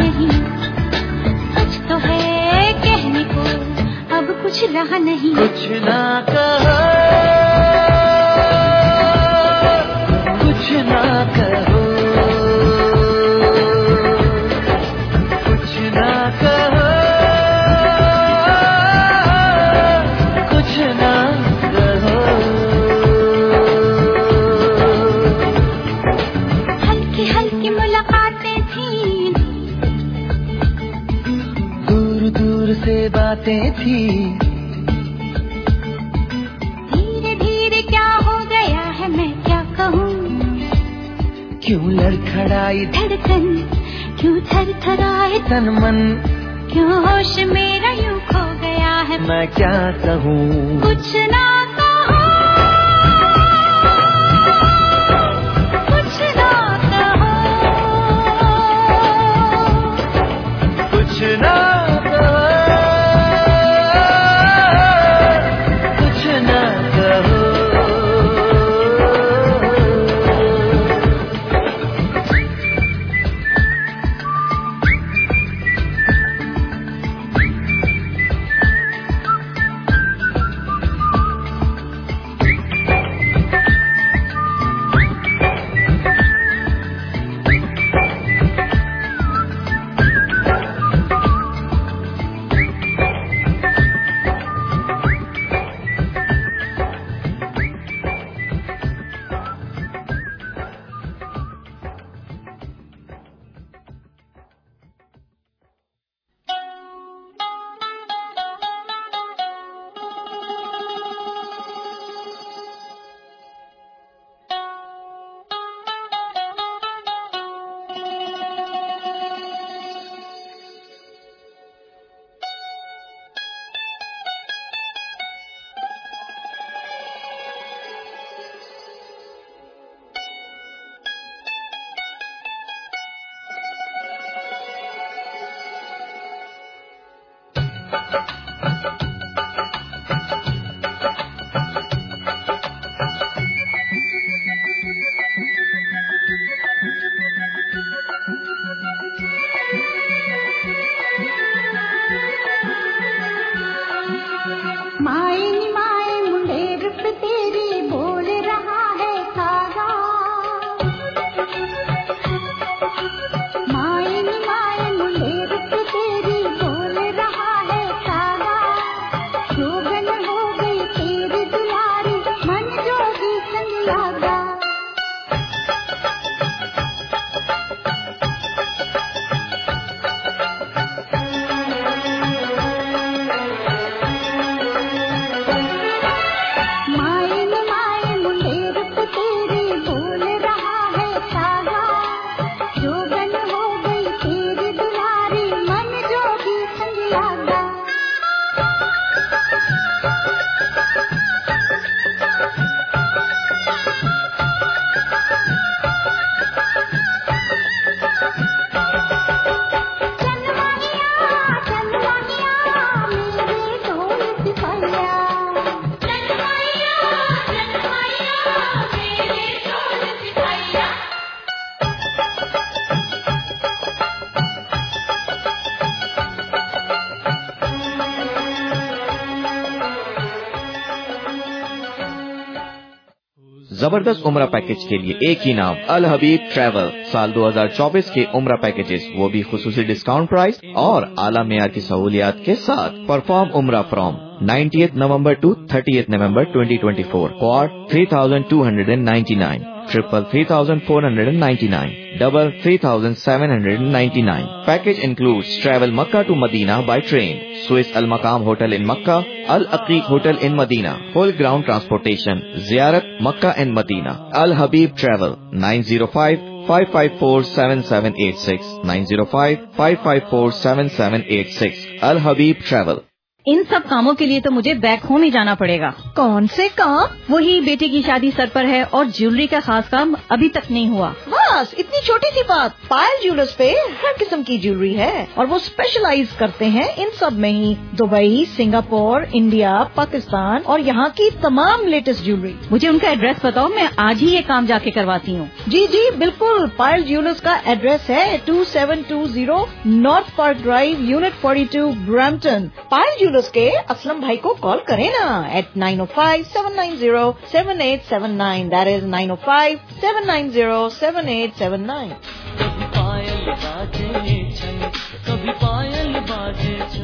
نہیں، سچ تو ہے کہنے کو اب کچھ رہا نہیں. کچھ نہ کہو، کچھ نہ کہو، کچھ نہ کہو، کچھ نہ کہو. ہلکی ہلکی ملاقاتیں تھیں، دور دور سے باتیں تھیں. دھیرے دھیرے کیا ہو گیا ہے میں کیا کہوں، کیوں لڑکھڑائی دھڑکن کیوں تھر تھرائے تن من، کیوں ہوش میرا یوں کھو گیا ہے. میں کیا کہوں. کچھ نہ کہو، کچھ نہ کہو، کچھ نہ کہو، کچھ نہ کہو. زبردست عمرہ پیکج کے لیے ایک ہی نام، الحبیب ٹریول. سال 2024 کے عمرہ پیکجز وہ بھی خصوصی ڈسکاؤنٹ پرائس اور اعلیٰ معیار کی سہولیات کے ساتھ. پرفارم عمرہ from 90th November to 30th November 2024. Quad 3,299, triple 3,499, double 3,799. Package includes travel Makkah to Medina by train, Swiss Al Maqam Hotel in Makkah, Al Aqiq Hotel in Medina, full ground transportation, Ziyarat Makkah and Medina. Al Habib Travel 905-554-7786, 905-554-7786. Al Habib Travel. ان سب کاموں کے لیے تو مجھے back home ہی جانا پڑے گا. کون سے کام؟ وہی بیٹے کی شادی سر پر ہے اور جیولری کا خاص کام ابھی تک نہیں ہوا. بس اتنی چھوٹی سی بات. پائل جیولرز پہ ہر قسم کی جیولری ہے اور وہ اسپیشلائز کرتے ہیں ان سب میں ہی. دبئی، سنگاپور، انڈیا، پاکستان اور یہاں کی تمام لیٹسٹ جیولری. مجھے ان کا ایڈریس بتاؤ, میں آج ہی یہ کام جا کے کرواتی ہوں. جی بالکل. پائل جیولرز کا ایڈریس ہے 2720 north park drive, unit 42، Brampton. Payal jewellers کے اسلم بھائی کو کال کریں نا at 905-790-7879. That is 905-790-7879. پائل باجے چھن کبھی پائل باجے چھن.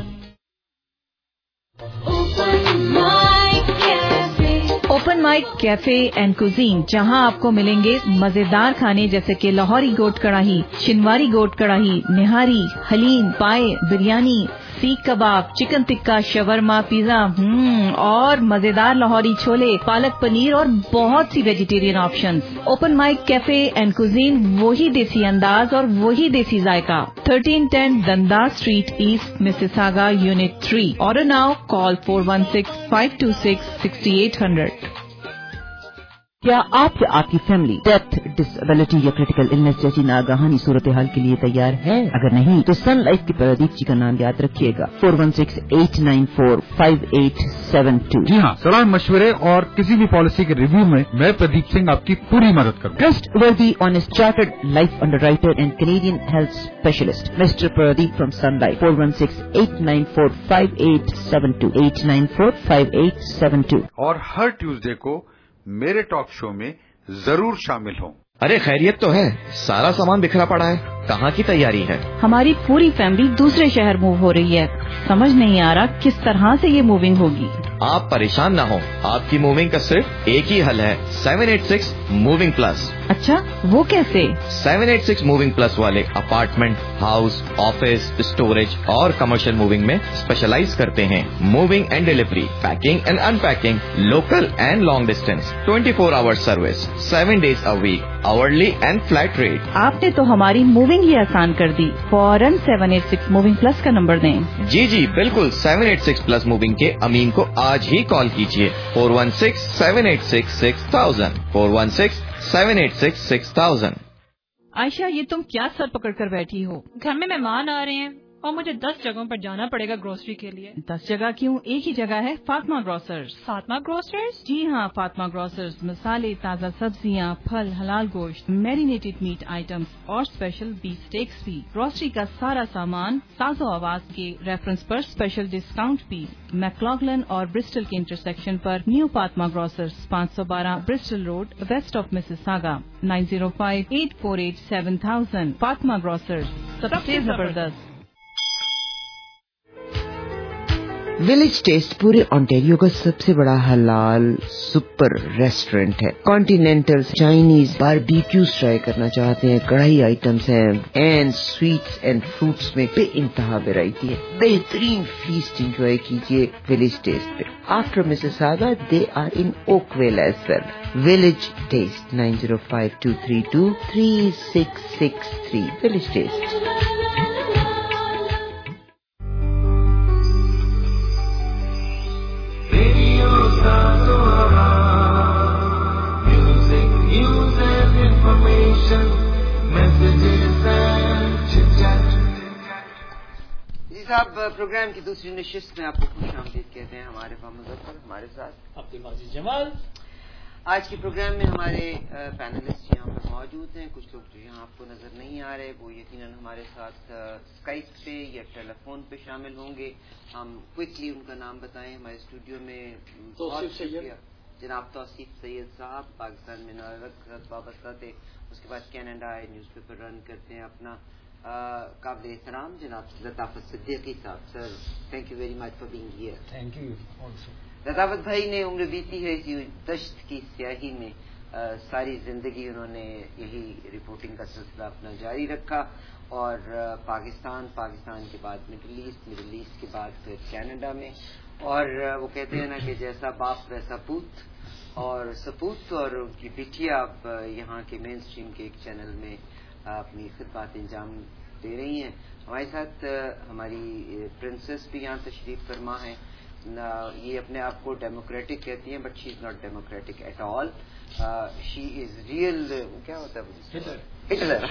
Open mic cafe and cuisine, جہاں آپ کو ملیں گے مزیدار کھانے جیسے کہ لاہوری گوٹ کڑاہی, شنواری گوٹ کڑاہی, nihari, haleem, paye, biryani, seekh kebab, chicken tikka, shawarma, pizza اور مزیدار لاہوری چھولے, پالک پنیر اور بہت سی vegetarian options. Open mic cafe and cuisine, وہی دیسی انداز اور وہی دیسی ذائقہ. 1310 Dundas street east, Mississauga, unit 3. Order now, call 416-526-6800. کیا آپ یا آپ کی فیملی ڈیتھ, ڈسیبلٹی یا کریٹیکل النس جیسی ناگہانی صورتحال کے لیے تیار ہے؟ اگر نہیں تو سن لائف کی پردیپ جی کا نام یاد رکھیے گا. 416-894-5872. جی ہاں, صلاح مشورے اور کسی بھی پالیسی کے ریویو میں پردیپ سنگھ آپ کی پوری مدد کروں. Trustworthy honest chartered life underwriter and Canadian health specialist mister Pradeep from Sun Life. 416-894-5872. 894-5872. اور ہر ٹیوزڈے کو میرے ٹاک شو میں ضرور شامل ہوں. ارے خیریت تو ہے, سارا سامان بکھرا پڑا ہے, کہاں کی تیاری ہے؟ ہماری پوری فیملی دوسرے شہر موو ہو رہی ہے, سمجھ نہیں آ رہا کس طرح سے یہ موونگ ہوگی. آپ پریشان نہ ہو, آپ کی موونگ کا صرف ایک ہی حل ہے, 786 موونگ پلس. اچھا, وہ کیسے؟ 786 موونگ پلس والے اپارٹمنٹ, ہاؤس, آفس, اسٹوریج اور کمرشل موونگ میں اسپیشلائز کرتے ہیں. Moving and delivery, packing and unpacking, local and long distance, 24 hour service, 7 days a week, hourly and flat rate. آپ نے تو ہماری موونگ ہی آسان کر دی. فوراً 786 موونگ پلس کا نمبر دیں. جی بالکل, 786 پلس موونگ کے امین کو آج ہی کال کیجیے. 416-786-6000. 416-786-6000. عائشہ, یہ تم کیا سر پکڑ کر بیٹھی ہو؟ گھر میں مہمان آ رہے ہیں اور مجھے 10 جگہوں پر جانا پڑے گا گروسری کے لیے. 10 جگہ کیوں, ایک ہی جگہ ہے, فاطمہ گروسرز. فاطمہ گروسرز؟ جی ہاں, فاطمہ گروسرز مسالے, تازہ سبزیاں, پھل, حلال گوشت, میرینیٹڈ میٹ آئٹمز اور اسپیشل بیف اسٹیکس بھی. گروسری کا سارا سامان ساز و آواز کے ریفرنس پر اسپیشل ڈسکاؤنٹ بھی. میکلاگلن اور برسٹل کے انٹرسیکشن پر new Fatima grocers, 512 Bristol road, west of Mississauga. 9058487000. Fatima grocers, سب سے زبردست. ولیج ٹیسٹ پورے آنٹیریو کا سب سے بڑا حلال سپر ریسٹورینٹ ہے. کانٹینینٹل, چائنیز, باربیکیوز ٹرائی کرنا چاہتے ہیں, کڑھائی آئٹمس ہیں, اینڈ سویٹس اینڈ فروٹس میں بے انتہا ویرائٹی ہے. بہترین فیسٹ انجوائے کیجیے ولیج ٹیسٹ پہ. After Mississauga they are in Oakville as well. Village taste 9052323663. Village taste. صاحب, پروگرام کی دوسری نشست میں آپ کو خوش آمدید کہتے ہیں. ہمارے پاس مظفر, ہمارے ساتھ عبدالعزیز جمال. آج کے پروگرام میں ہمارے پینلسٹ یہاں پر موجود ہیں. کچھ لوگ جو یہاں آپ کو نظر نہیں آ رہے وہ یقیناً ہمارے ساتھ اسکائپ پہ یا ٹیلی فون پہ شامل ہوں گے. ہم کوئکلی ان کا نام بتائیں. ہمارے اسٹوڈیو میں بہت شکریہ جناب توصیف سید صاحب, پاکستان میں نارک وابستہ تھے, اس کے بعد کینیڈا نیوز پیپر رن کرتے ہیں اپنا. قابل احترام جناب لطافت صدیقی صاحب. Sir, thank you very much for being here. Thank you. Latafat بھائی نے عمر بیتی ہے اسی دشت کی سیاہی میں. ساری زندگی انہوں نے یہی رپورٹنگ کا سلسلہ اپنا جاری رکھا, اور پاکستان کے بعد مڈل ایسٹ کے بعد پھر کینیڈا میں. اور وہ کہتے ہیں نا کہ جیسا باپ ویسا پوت اور سپوت, اور ان کی بیٹیاں اب یہاں کے مین اسٹریم کے ایک چینل میں اپنی خدمات انجام دے رہی ہیں. ہمارے ساتھ ہماری پرنسس بھی یہاں تشریف فرما ہیں. یہ اپنے آپ کو ڈیموکریٹک کہتی ہیں but she is not democratic at all. She is real کیا ہوتا ہے ہٹلر.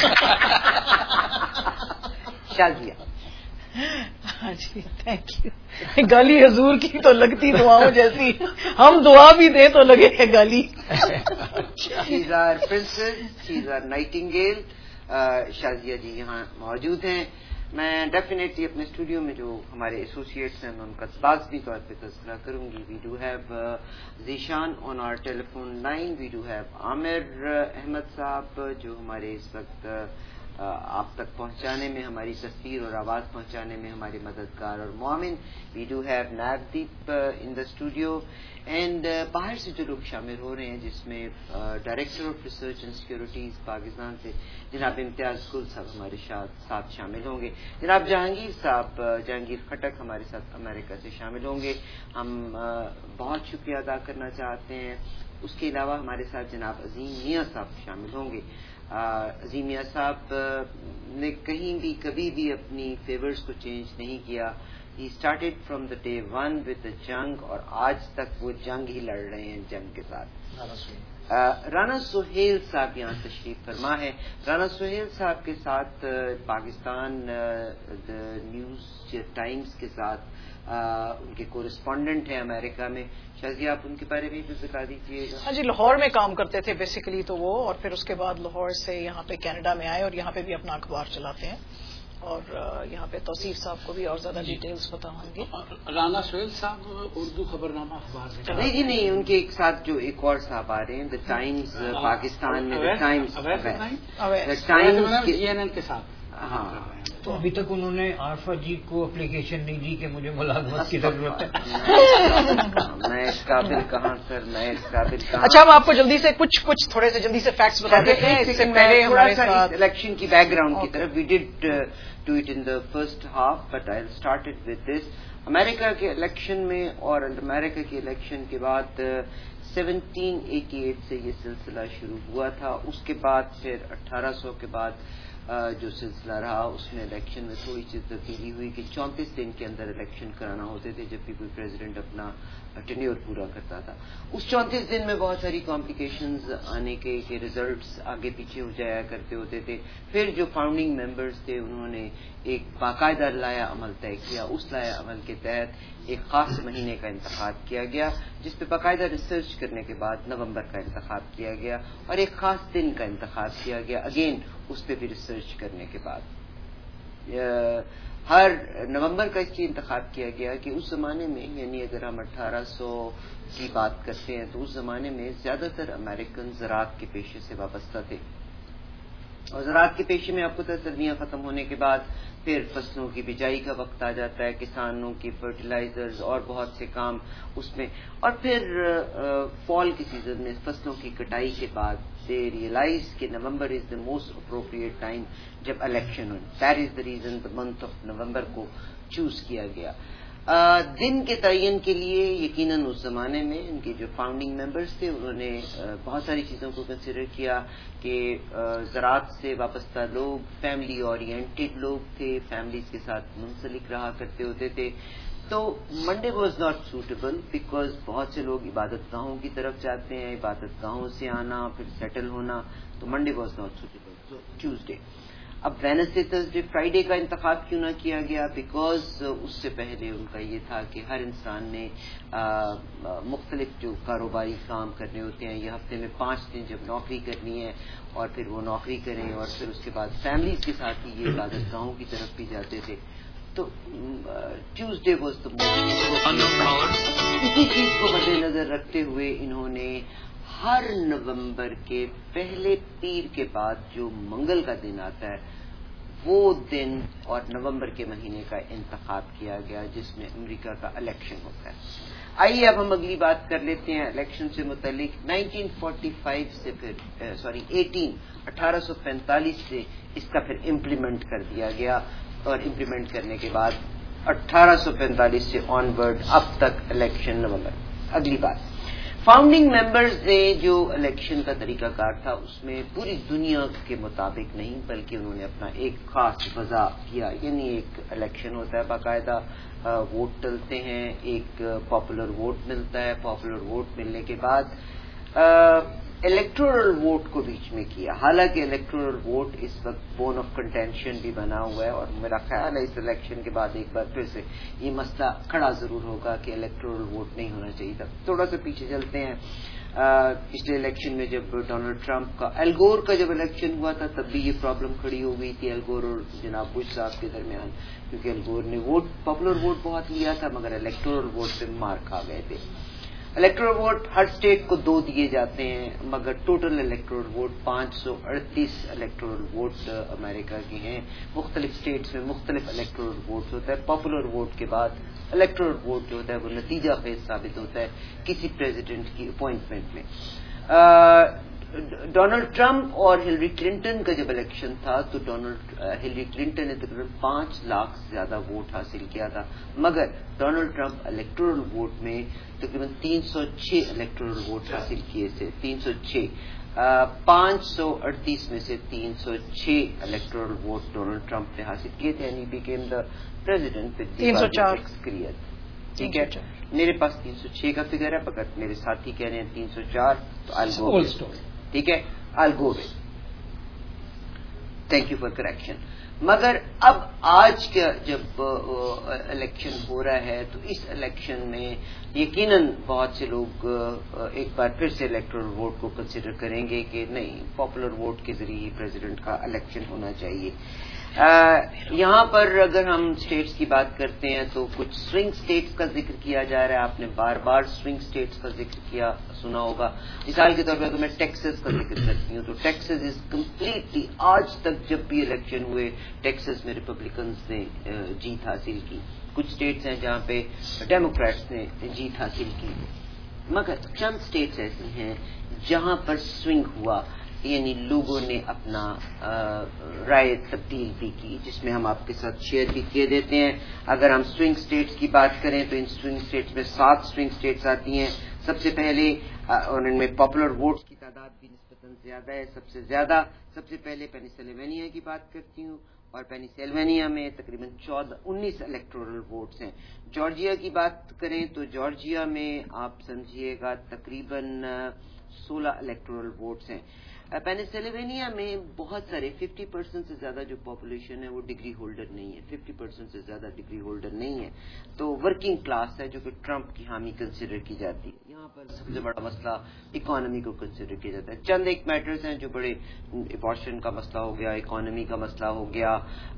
شازیہ. ہاں جی تھینک یو. گالی حضور کی تو لگتی دعاؤں جیسی, ہم دعا بھی دیں تو لگے گالی. She is our princess, she is our nightingale. Shazia ji یہاں موجود ہیں. میں ڈیفینیٹلی اپنے اسٹوڈیو میں جو ہمارے ایسوسیٹس ہیں میں ان کا لازمی طور پہ تذکرہ کروں گی. We do have Zeeshan on our telephone line. We do have Aamir Ahmed صاحب جو ہمارے اس وقت آپ تک پہنچانے میں, ہماری تصویر اور آواز پہنچانے میں ہمارے مددگار اور معاون. We do have Nagdeep in the studio. And باہر سے جو لوگ شامل ہو رہے ہیں جس میں director of research and securities Pakistan سے جناب امتیاز گل صاحب ہمارے ساتھ شامل ہوں گے. جناب جہانگیر خٹک ہمارے ساتھ امریکہ سے شامل ہوں گے. ہم بہت شکریہ ادا کرنا چاہتے ہیں. اس کے علاوہ ہمارے ساتھ جناب عظیم میاں صاحب شامل ہوں گے. عظیم میاں صاحب نے کہیں بھی کبھی بھی اپنی فیورز کو چینج نہیں کیا. He started from the day one with the Jang اور آج تک وہ جنگ ہی لڑ رہے ہیں جنگ کے ساتھ. رانا سہیل صاحب یہاں تشریف فرما ہے. رانا سہیل صاحب کے ساتھ پاکستان نیوز ٹائمز کے ساتھ ان کے کورسپونڈنٹ ہیں امریکہ میں. شازیہ آپ ان کے بارے میں بھی بتا دیجیے گا. ہاں جی, لاہور میں کام کرتے تھے بیسیکلی تو وہ, اور پھر اس کے بعد لاہور سے یہاں پہ کینیڈا میں آئے اور یہاں پہ بھی اپنا اخبار چلاتے ہیں. اور یہاں پہ توصیف صاحب کو بھی اور زیادہ ڈیٹیلز پتا ہوں گی. رانا سہیل صاحب اردو خبرنامہ اخبار نہیں جی نہیں, ان کے ایک ساتھ جو ایک اور صاحب آ رہے ہیں دا ٹائمز پاکستان میں, دا ٹائمز CNN کے ساتھ. ہاں تو ابھی تک انہوں نے عارفہ جی کو اپلیکیشن نہیں دی کہ مجھے ملازمت کی ضرورت ہے. میں اس قابل کہاں سر, میں اس قابل کہاں. اچھا, ہم آپ کو جلدی سے کچھ تھوڑے سے جلدی سے فیکٹس بتا دیتے ہیں. اس سے پہلے ہمارے ساتھ الیکشن کی بیک گراؤنڈ کی طرف we did do it in the first half but I started with this. امریکہ کے الیکشن میں اور امریکہ کے الیکشن کے بعد 1788 سے یہ سلسلہ شروع ہوا تھا. اس کے بعد پھر 1800 کے بعد جو سلسلہ رہا اس میں الیکشن میں تھوڑی سی تبدیلی ہوئی کہ 34 دن کے اندر الیکشن کرانا ہوتے تھے جب بھی کوئی پریزیڈنٹ اپنا ٹینیور پورا کرتا تھا. اس 34 دن میں بہت ساری کمپلیکیشنز آنے کے کہ ریزلٹس آگے پیچھے ہو جایا کرتے ہوتے تھے. پھر جو فاؤنڈنگ ممبرز تھے انہوں نے ایک باقاعدہ لائحہ عمل طے کیا. اس لائحہ عمل کے تحت ایک خاص مہینے کا انتخاب کیا گیا جس پہ باقاعدہ ریسرچ کرنے کے بعد نومبر کا انتخاب کیا گیا اور ایک خاص دن کا انتخاب کیا گیا اگین اس پہ بھی ریسرچ کرنے کے بعد. ہر نومبر کا اس لیے انتخاب کیا گیا کہ اس زمانے میں یعنی اگر ہم 1800 کی بات کرتے ہیں تو اس زمانے میں زیادہ تر امریکن زراعت کے پیشے سے وابستہ تھے. اور زراعت کے پیشے میں آپ کو سردیاں ختم ہونے کے بعد پھر فصلوں کی بجائی کا وقت آ جاتا ہے, کسانوں کی فرٹیلائزرز اور بہت سے کام اس میں, اور پھر فال کی سیزن میں فصلوں کی کٹائی کے بعد دے ریئلائز کہ November is the most appropriate time جب الیکشن ہو. That is the reason the month of November کو چوز کیا گیا. دن کے تعین کے لیے یقیناً اس زمانے میں ان کے جو فاؤنڈنگ ممبرز تھے انہوں نے بہت ساری چیزوں کو کنسیڈر کیا کہ زراعت سے وابستہ لوگ فیملی اورینٹیڈ لوگ تھے, فیملیز کے ساتھ منسلک رہا کرتے ہوتے تھے. تو Monday was not suitable because بہت سے لوگ عبادت گاہوں کی طرف جاتے ہیں, عبادت گاہوں سے آنا پھر سیٹل ہونا, تو Monday was not suitable. So Tuesday. اب وینسڈے تھرسڈے فرائیڈے کا انتخاب کیوں نہ کیا گیا؟ بیکاز اس سے پہلے ان کا یہ تھا کہ ہر انسان نے مختلف جو کاروباری کام کرنے ہوتے ہیں, یہ ہفتے میں 5 دن جب نوکری کرنی ہے اور پھر وہ نوکری کریں اور پھر اس کے بعد فیملیز کے ساتھ ہی یہ عبادت گاہوں کی طرف بھی جاتے تھے. تو ٹیوزڈے واز دا اسی چیز کو مد نظر رکھتے ہوئے انہوں نے ہر نومبر کے پہلے پیر کے بعد جو منگل کا دن آتا ہے وہ دن اور نومبر کے مہینے کا انتخاب کیا گیا جس میں امریکہ کا الیکشن ہوتا ہے. آئیے اب ہم اگلی بات کر لیتے ہیں الیکشن سے متعلق. 1945 سے پھر 1845 سے اس کا پھر امپلیمنٹ کر دیا گیا اور امپلیمنٹ کرنے کے بعد 1845 سے آن ورڈ اب تک الیکشن نومبر. اگلی بات فاؤنڈنگ ممبرز نے جو الیکشن کا طریقہ کار تھا اس میں پوری دنیا کے مطابق نہیں بلکہ انہوں نے اپنا ایک خاص وضع کیا. یعنی ایک الیکشن ہوتا ہے باقاعدہ, ووٹ ڈلتے ہیں, ایک پاپولر ووٹ ملتا ہے, پاپولر ووٹ ملنے کے بعد الیکٹورل ووٹ کو بیچ میں کیا. حالانکہ الیکٹورل ووٹ اس وقت بون آف کنٹینشن بھی بنا ہوا ہے اور میرا خیال ہے اس الیکشن کے بعد ایک بار پھر سے یہ مسئلہ کھڑا ضرور ہوگا کہ الیکٹورل ووٹ نہیں ہونا چاہیے تھا. تھوڑا سا پیچھے چلتے ہیں. پچھلے الیکشن میں جب ڈونلڈ ٹرمپ کا, الگور کا جب الیکشن ہوا تھا تب بھی یہ پرابلم کھڑی ہو گئی تھی الگور اور جناب بش صاحب کے درمیان, کیونکہ الگور نے پاپولر ووٹ بہت لیا تھا مگر الیکٹورل ووٹ پہ مار کھا گئے تھے. الیکٹورل ووٹ ہر اسٹیٹ کو 2 دیے جاتے ہیں مگر total electoral vote 538 electoral vote امریکہ کے ہیں. مختلف اسٹیٹس میں مختلف الیکٹورل ووٹ ہوتا ہے. پاپولر ووٹ کے بعد الیکٹورل ووٹ جو ہوتا ہے وہ نتیجہ خیز ثابت ہوتا ہے کسی پریزیڈنٹ کی اپوائنٹمنٹ میں. ڈونلڈ ٹرمپ اور ہلری کلنٹن کا جب الیکشن تھا تو ہلری کلنٹن نے تقریباً 5 لاکھ سے زیادہ ووٹ حاصل کیا تھا مگر ڈونلڈ ٹرمپ الیکٹورل ووٹ میں تقریباً 306 الیکٹورل ووٹ حاصل کیے تھے. 306 538 میں سے 306 الیکٹورل ووٹ ڈونلڈ ٹرمپ نے حاصل کیے تھے. And became the president. 304 ٹھیک ہے, میرے پاس 306 کا فگر ہے مگر میرے ساتھی کہہ رہے ہیں 304 تو I'll go with it. ٹھیک ہے, I'll go with. Thank you for correction. مگر اب آج کا جب الیکشن ہو رہا ہے تو اس الیکشن میں یقیناً بہت سے لوگ ایک بار پھر سے الیکٹورل ووٹ کو کنسیڈر کریں گے کہ نہیں, پاپولر ووٹ کے ذریعے پریزیڈنٹ کا الیکشن ہونا چاہیے. یہاں پر اگر ہم اسٹیٹس کی بات کرتے ہیں تو کچھ سوئنگ اسٹیٹس کا ذکر کیا جا رہا ہے. آپ نے بار بار سوئنگ اسٹیٹس کا ذکر کیا سنا ہوگا. مثال کے طور پر اگر میں ٹیکسس کا ذکر کرتی ہوں تو ٹیکسس از کمپلیٹلی, آج تک جب بھی الیکشن ہوئے ٹیکسس میں ریپبلکنز نے جیت حاصل کی. کچھ اسٹیٹس ہیں جہاں پہ ڈیموکریٹس نے جیت حاصل کی مگر چند اسٹیٹس ایسی ہیں جہاں پر سوئنگ ہوا, یعنی لوگوں نے اپنا رائے تبدیل بھی کی, جس میں ہم آپ کے ساتھ شیئر بھی کیے دیتے ہیں. اگر ہم سوئنگ اسٹیٹس کی بات کریں تو ان سوئنگ اسٹیٹس میں 7 سوئنگ اسٹیٹس آتی ہیں. سب سے پہلے اور ان میں پاپولر ووٹس کی تعداد بھی نسبتاً زیادہ ہے. سب سے پہلے پینسلوینیا کی بات کرتی ہوں اور پینسلوینیا میں تقریباً 19 الیکٹورل ووٹس ہیں. جارجیا کی بات کریں تو جارجیا میں آپ سمجھیے گا تقریباً 16 الیکٹورل ووٹس ہیں. پینسلوینیا میں بہت سارے 50% سے زیادہ جو پاپولیشن ہے وہ ڈگری ہولڈر نہیں ہے. 50% سے زیادہ ڈگری ہولڈر نہیں ہے تو ورکنگ کلاس ہے جو کہ ٹرمپ کی حامی کنسیڈر کی جاتی ہے. یہاں پر سب سے بڑا مسئلہ اکانومی کو کنسیڈر کیا جاتا ہے. چند ایک میٹرز ہیں جو بڑے, ایبارشن کا مسئلہ ہو گیا, اکانومی کا مسئلہ ہو گیا,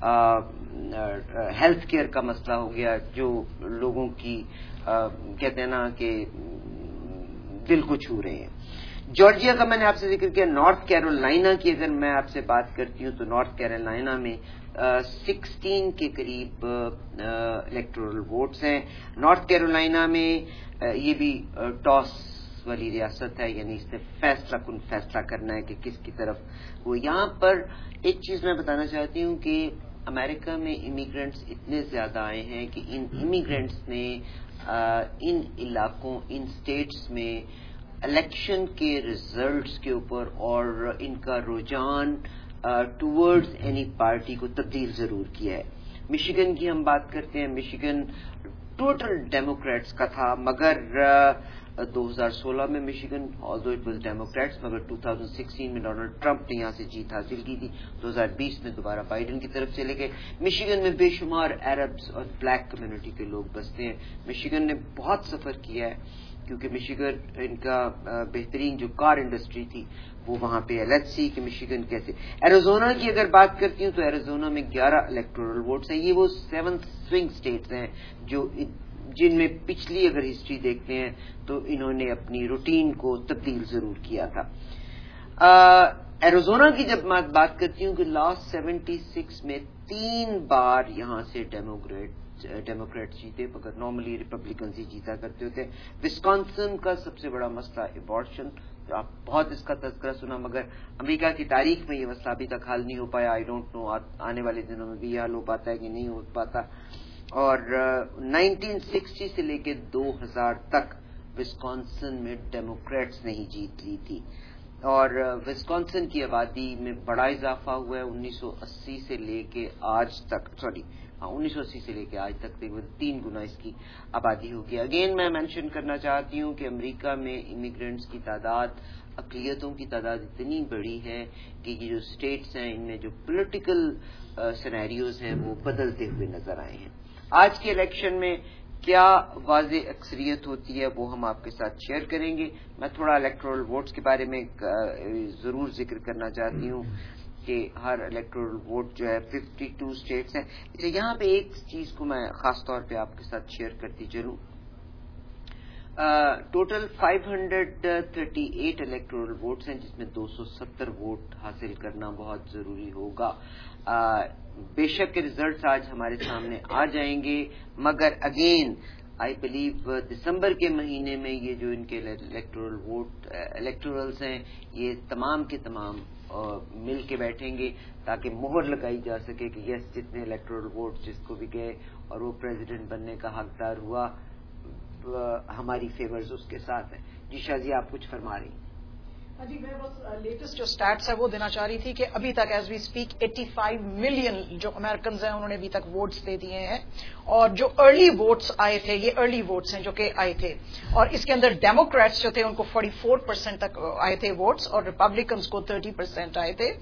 ہیلتھ کیئر کا مسئلہ ہو گیا, جو لوگوں کی کہتے ہیں نا کہ دل کو چھو رہے ہیں. جارجیا کا میں نے آپ سے ذکر کیا. نارتھ کیرولائنا کی اگر میں آپ سے بات کرتی ہوں تو نارتھ کیرولائنا میں 16 کے قریب الیکٹورل ووٹس ہیں. نارتھ کیرولائنا میں یہ بھی ٹاس والی ریاست ہے, یعنی اس نے فیصلہ کرنا ہے کہ کس کی طرف وہ. یہاں پر ایک چیز میں بتانا چاہتی ہوں کہ امریکہ میں امیگرینٹس اتنے زیادہ آئے ہیں کہ ان امیگرینٹس نے ان علاقوں, ان اسٹیٹس میں الیکشن کے ریزلٹس کے اوپر اور ان کا رجحان ٹورڈز اینی پارٹی کو تبدیل ضرور کیا ہے. مشیگن کی ہم بات کرتے ہیں. مشیگن ٹوٹل ڈیموکریٹس کا تھا مگر 2016 میں Michigan although it was Democrats مگر 2016 میں ڈونلڈ ٹرمپ نے یہاں سے جیت حاصل کی تھی. 2020 میں دوبارہ بائیڈن کی طرف چلے گئے. مشیگن میں بے شمار عربس اور بلیک کمیونٹی کے لوگ بستے ہیں. مشیگن نے بہت سفر کیا ہے کیونکہ مشیگن ان کا بہترین جو کار انڈسٹری تھی وہ وہاں پہ ہے. لیٹس سی کہ مشیگن کیسے. ایریزونا کی اگر بات کرتی ہوں تو ایریزونا میں 11 الیکٹورل ووٹس ہیں. یہ وہ 7 سوئنگ اسٹیٹس ہیں جن میں پچھلی اگر ہسٹری دیکھتے ہیں تو انہوں نے اپنی روٹین کو تبدیل ضرور کیا تھا. ایریزونا کی جب میں بات کرتی ہوں کہ لاسٹ 76 میں 3 بار یہاں سے ڈیموکریٹ جیتے مگر نارملی ریپبلکنز ہی جیتا کرتے ہوتے. وسکانسن کا سب سے بڑا مسئلہ ایبارشن, آپ بہت اس کا تذکرہ سنا مگر امریکہ کی تاریخ میں یہ مسئلہ ابھی تک حل نہیں ہو پایا. آئی ڈونٹ نو آنے والے دنوں میں بھی یہ حل ہو پاتا ہے کہ نہیں ہو پاتا. اور 1960 سے لے کے 2000 تک विस्कॉन्सिन में डेमोक्रेट्स ने ही जीत ली थी और विस्कॉन्सिन की आबादी में बड़ा इजाफा हुआ है 1980 से लेके आज तक 1980 से लेके आज तक तकरीबन 3 गुना इसकी आबादी होगी। अगेन मैं मेंशन करना चाहती हूँ कि अमेरिका में इमिग्रेंट्स की तादाद, अक़लियतों की तादाद इतनी बड़ी है कि ये जो स्टेट्स हैं इनमें जो पॉलिटिकल सिनेरियोज हैं वो बदलते हुए नजर आए हैं। आज के इलेक्शन में क्या वाज़ेह अक्सरियत होती है वो हम आपके साथ शेयर करेंगे। मैं थोड़ा इलेक्टोरल वोट्स के बारे में जरूर जिक्र करना चाहती हूँ कि हर इलेक्टोरल वोट जो है 52 स्टेट्स हैं। इसलिए यहाँ पे एक चीज को मैं खास तौर पे आपके साथ शेयर करती चलूँ। टोटल 538 इलेक्टोरल वोट्स हैं जिसमें 270 वोट हासिल करना बहुत जरूरी होगा। बेशक रिजल्ट्स आज हमारे सामने आ जाएंगे, मगर अगेन आई बिलीव दिसंबर के महीने में ये जो इनके इलेक्टोरल्स हैं ये तमाम के तमाम मिल के बैठेंगे ताकि मोहर लगाई जा सके कि यस जितने इलेक्टोरल वोट जिसको भी गए और वो प्रेसिडेंट बनने का हकदार हुआ, हमारी फेवर्स उसके साथ हैं। जी शाजी आप कुछ फरमा रही हैं? जी मैं बस लेटेस्ट जो स्टैट्स है वो देना चाह रही थी कि अभी तक एज वी स्पीक 85 मिलियन जो अमेरिकन हैं उन्होंने अभी तक वोट्स दे दिए हैं और जो अर्ली वोट्स आए थे ये अर्ली वोट्स हैं जो कि आए थे और इसके अंदर डेमोक्रेट्स जो थे उनको 44% तक आए थे वोट्स और रिपब्लिकन्स को 30% आए थे।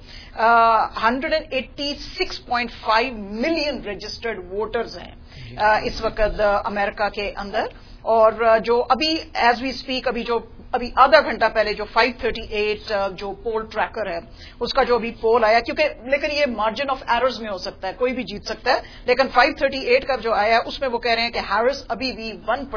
186.5 मिलियन रजिस्टर्ड वोटर्स हैं इस वक्त अमेरिका के अंदर और जो अभी एज वी स्पीक अभी आधा घंटा पहले जो 538 जो पोल ट्रैकर है उसका जो अभी पोल आया, क्योंकि लेकिन ये मार्जिन ऑफ एरर्स में हो सकता है, कोई भी जीत सकता है, लेकिन 538 का जो आया है उसमें वो कह रहे हैं कि हैरिस अभी भी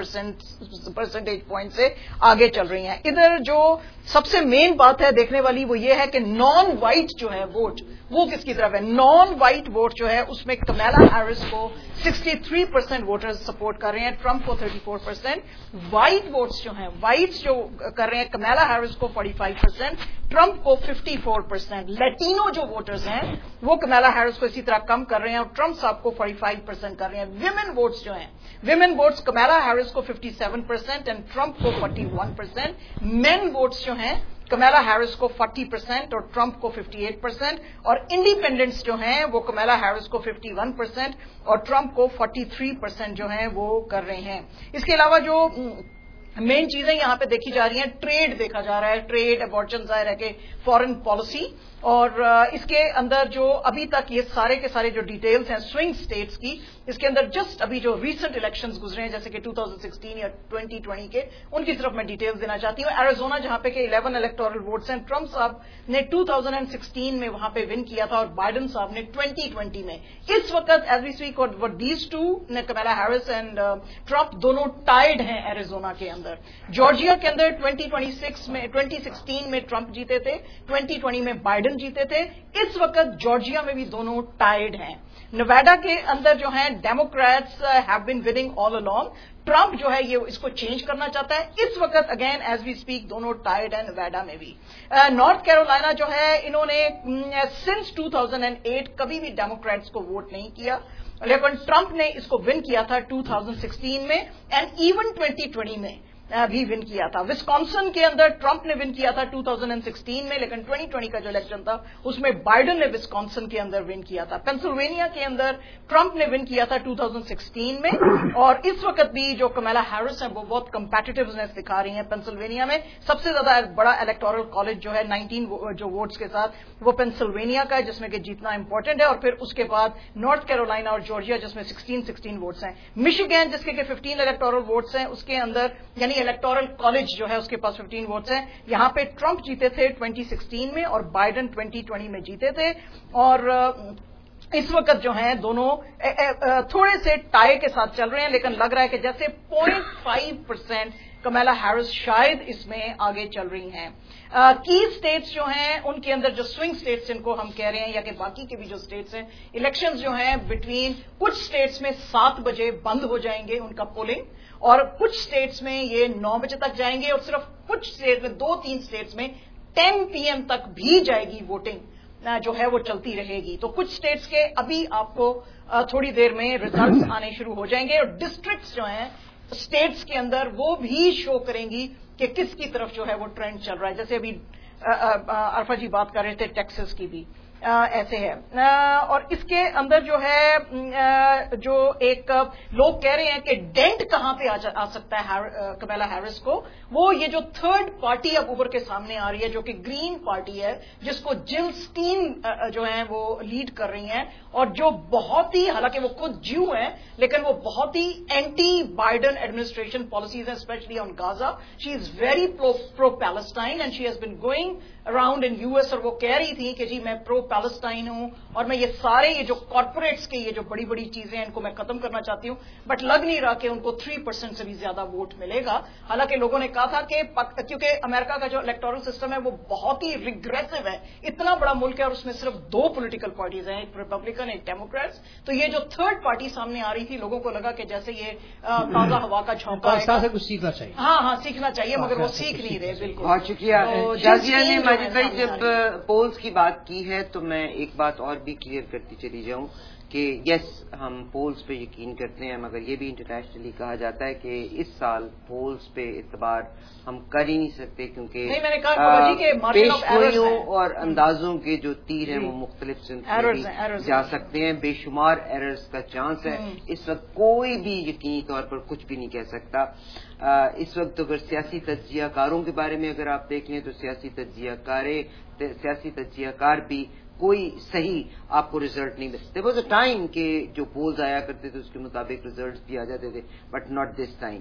1 परसेंटेज पॉइंट से आगे चल रही हैं। इधर जो सबसे मेन बात है देखने वाली वो ये है कि नॉन वाइट जो है वोट वो किसकी तरफ है। नॉन वाइट वोट जो है उसमें कमला हैरिस को 63% वोटर्स सपोर्ट कर रहे हैं, ट्रंप को 34%। वाइट वोट्स जो हैं वाइट्स जो कर रहे हैं कमला हैरिस को 45%, ट्रंप को 54%। लैटिनो जो वोटर्स हैं वो कमला हैरिस को इसी तरह कम कर रहे हैं और ट्रंप साहब को 45% कर रहे हैं। विमेन वोट्स जो हैं विमेन वोट्स कमला हैरिस को 57% एंड ट्रंप को 41%। मेन वोट्स जो हैं कमला हैरिस को 40% और ट्रंप को 58% और इंडिपेंडेंट्स जो हैं वो कमला हैरिस को 51% और ट्रंप को 43% जो हैं वो कर रहे हैं। इसके अलावा जो मेन चीजें यहां पे देखी जा रही हैं, ट्रेड देखा जा रहा है, ट्रेड अबॉर्चन जाहिर है कि फॉरेन पॉलिसी और इसके अंदर जो अभी तक ये सारे के सारे जो डिटेल्स हैं स्विंग स्टेट्स की, इसके अंदर जस्ट अभी जो रीसेंट इलेक्शंस गुजरे हैं जैसे कि 2016 या 2020 के, उनकी तरफ मैं डिटेल्स देना चाहती हूँ। एरिजोना जहां पे के 11 इलेक्टोरल वोट्स हैं, ट्रंप साहब ने 2016 में वहां पे विन किया था और बाइडेन साहब ने 2020 में। इस वक्त एज वी स्पीक और these two Kamala Harris and Trump दोनों टाइड हैं एरिजोना के अंदर। जॉर्जिया के अंदर 2016 में ट्रंप जीते थे, 2020 में बाइडेन जीते थे। इस वक्त जॉर्जिया में भी दोनों टाइड हैं। नेवाडा के अंदर जो है Democrats have been winning all along, Trump जो है ये इसको चेंज करना चाहता है। इस वक्त अगेन एज वी स्पीक दोनों टाइड है नेवाडा में भी। नॉर्थ कैरोलिना जो है इन्होंने सिंस 2008 कभी भी डेमोक्रेट्स को वोट नहीं किया, लेकिन ट्रंप ने इसको विन किया था 2016 में एंड इवन 2020 में भी विन किया था। विस्कॉन्सिन के अंदर ट्रंप ने विन किया था 2016 में, लेकिन 2020 का जो इलेक्शन था उसमें बाइडेन ने विस्कॉन्सिन के अंदर विन किया था। पेंसिल्वेनिया के अंदर ट्रंप ने विन किया था 2016 में और इस वक्त भी जो कमला हैरिस है वो बहुत कंपेटिटिवनेस दिखा रही हैं। पेंसिल्वेनिया में सबसे ज्यादा बड़ा इलेक्टोरल कॉलेज जो है 19 जो वोट्स के साथ वो पेंसिल्वेनिया का है जिसमें कि जीतना इंपॉर्टेंट है और फिर उसके बाद नॉर्थ कैरोलिना और जॉर्जिया जिसमें 16 वोट्स हैं। मिशिगन जिसके 15 इलेक्टोरल वोट्स हैं उसके अंदर यानी इलेक्टोरल कॉलेज जो है उसके पास 15 वोट्स हैं। यहां पे ट्रंप जीते थे 2016 में और बाइडेन 2020 में जीते थे और इस वक्त जो है दोनों थोड़े से टाई के साथ चल रहे हैं, लेकिन लग रहा है कि जैसे 0.5% कमला हैरिस शायद इसमें आगे चल रही हैं। की स्टेट्स जो हैं उनके अंदर जो स्विंग स्टेट्स जिनको हम कह रहे हैं या कि बाकी के भी जो स्टेट्स हैं, इलेक्शंस जो हैं बिटवीन कुछ स्टेट्स में 7 बजे बंद हो जाएंगे उनका पोलिंग और कुछ स्टेट्स में ये 9 बजे तक जाएंगे और सिर्फ कुछ स्टेट में 2-3 स्टेट्स में 10 PM तक भी जाएगी वोटिंग जो है वो चलती रहेगी। तो कुछ स्टेट्स के अभी आपको थोड़ी देर में रिजल्ट्स आने शुरू हो जाएंगे और डिस्ट्रिक्ट्स जो हैं स्टेट्स के अंदर वो भी शो करेंगी कि किसकी तरफ जो है वो ट्रेंड चल रहा है. जैसे अभी अरफा जी बात कर रहे थे टेक्सास की भी ऐसे है. और इसके अंदर जो है जो एक लोग कह रहे हैं कि डेंट कहां पे आ सकता है कमला हैरिस को, वो ये जो थर्ड पार्टी अब उभर के सामने आ रही है जो कि ग्रीन पार्टी है, जिसको जिल स्टीन जो है वो लीड कर रही हैं, और जो बहुत ही, हालांकि वो खुद ज्यू हैं लेकिन वो बहुत ही एंटी बाइडन एडमिनिस्ट्रेशन पॉलिसीज हैं, specially on Gaza. She is very pro Palestine and she has been going around in US, और वो कह रही थी कि जी मैं प्रो पैलेस्टाइन हूं और मैं ये जो कॉर्पोरेट्स के ये जो बड़ी बड़ी चीजें हैं इनको मैं खत्म करना चाहती हूं. बट लग नहीं रहा कि उनको 3% से भी ज्यादा वोट मिलेगा. हालांकि लोगों ने कहा था कि क्योंकि अमेरिका का जो इलेक्टोरल सिस्टम है वो बहुत ही रिग्रेसिव है, इतना बड़ा मुल्क है और उसमें सिर्फ 2 पॉलिटिकल पार्टीज हैं, एक रिपब्लिकन एक डेमोक्रेट्स. तो ये जो थर्ड पार्टी सामने आ रही थी, लोगों को लगा कि जैसे ये ताजा हवा का झोंका है, कुछ सीखना चाहिए. हाँ सीखना चाहिए, मगर वो सीख नहीं रहे. बिल्कुल, बहुत शुक्रिया. जाजिया ने माजिद भाई जब पोल्स की बात की है तो मैं एक बात और भी क्लियर करती चली जाऊं कि यस, हम पोल्स पे यकीन करते हैं, मगर ये भी इंटरनेशनली कहा जाता है कि इस साल पोल्स पे इतबार हम कर ही नहीं सकते, क्योंकि पेशगोइयों और अंदाजों के जो तीर हैं वो मुख्तलिफ सिंथ जा सकते हैं. बेशुमार एरर्स का चांस है. इस वक्त कोई भी यकीनी तौर पर कुछ भी नहीं कह सकता. इस वक्त अगर सियासी तज्जियाकारों के बारे में अगर आप देख लें तो सियासी तज्जियाकार भी कोई सही आपको रिजल्ट नहीं मिलते. देयर वाज अ टाइम कि जो पोल्स आया करते थे उसके मुताबिक रिजल्ट्स भी आ जाते थे, बट नॉट दिस टाइम.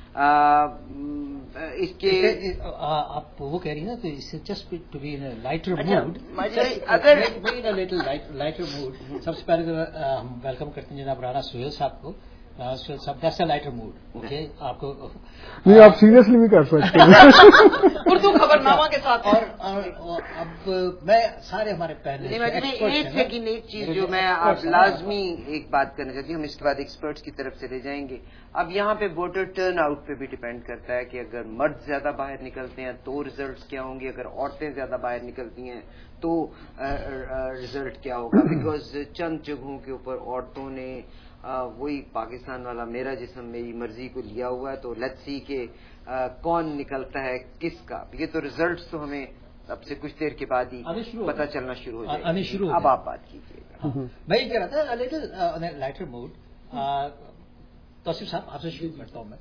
इसके आप वो कह रही है ना कि इससे just to be in lighter mood, अगर लाइटर मूड. सबसे पहले हम वेलकम करते हैं जनाब राना सुहेल साहब को. That's a lighter mood. Okay, आपको नहीं, आप सीरियसली भी कर सकते हैं उर्दू खबरनामा के साथ. और अब मैं सारे हमारे पहले एक चीज जो मैं आप लाजमी एक बात करना चाहती हूँ, हम इसके बाद एक्सपर्ट्स की तरफ चले जाएंगे. अब यहाँ पे वोटर टर्न आउट पे भी डिपेंड करता है कि अगर मर्द ज्यादा बाहर निकलते हैं तो रिजल्ट क्या होंगे, अगर औरतें ज्यादा बाहर निकलती हैं तो रिजल्ट क्या होगा. बिकॉज चंद जगहों के ऊपर औरतों ने वही पाकिस्तान वाला मेरा जिस्म मेरी मर्जी को लिया हुआ है. तो लेट्स सी के कौन निकलता है किसका. ये तो रिजल्ट्स तो हमें अब से कुछ देर के बाद ही पता चलना शुरू हो जाएगा. अब आप बात कीजिएगा. मैं ये कह रहा था लिटिल लाइटर मूड. तौसीफ साहब, आपसे शुरू करता हूँ मैं.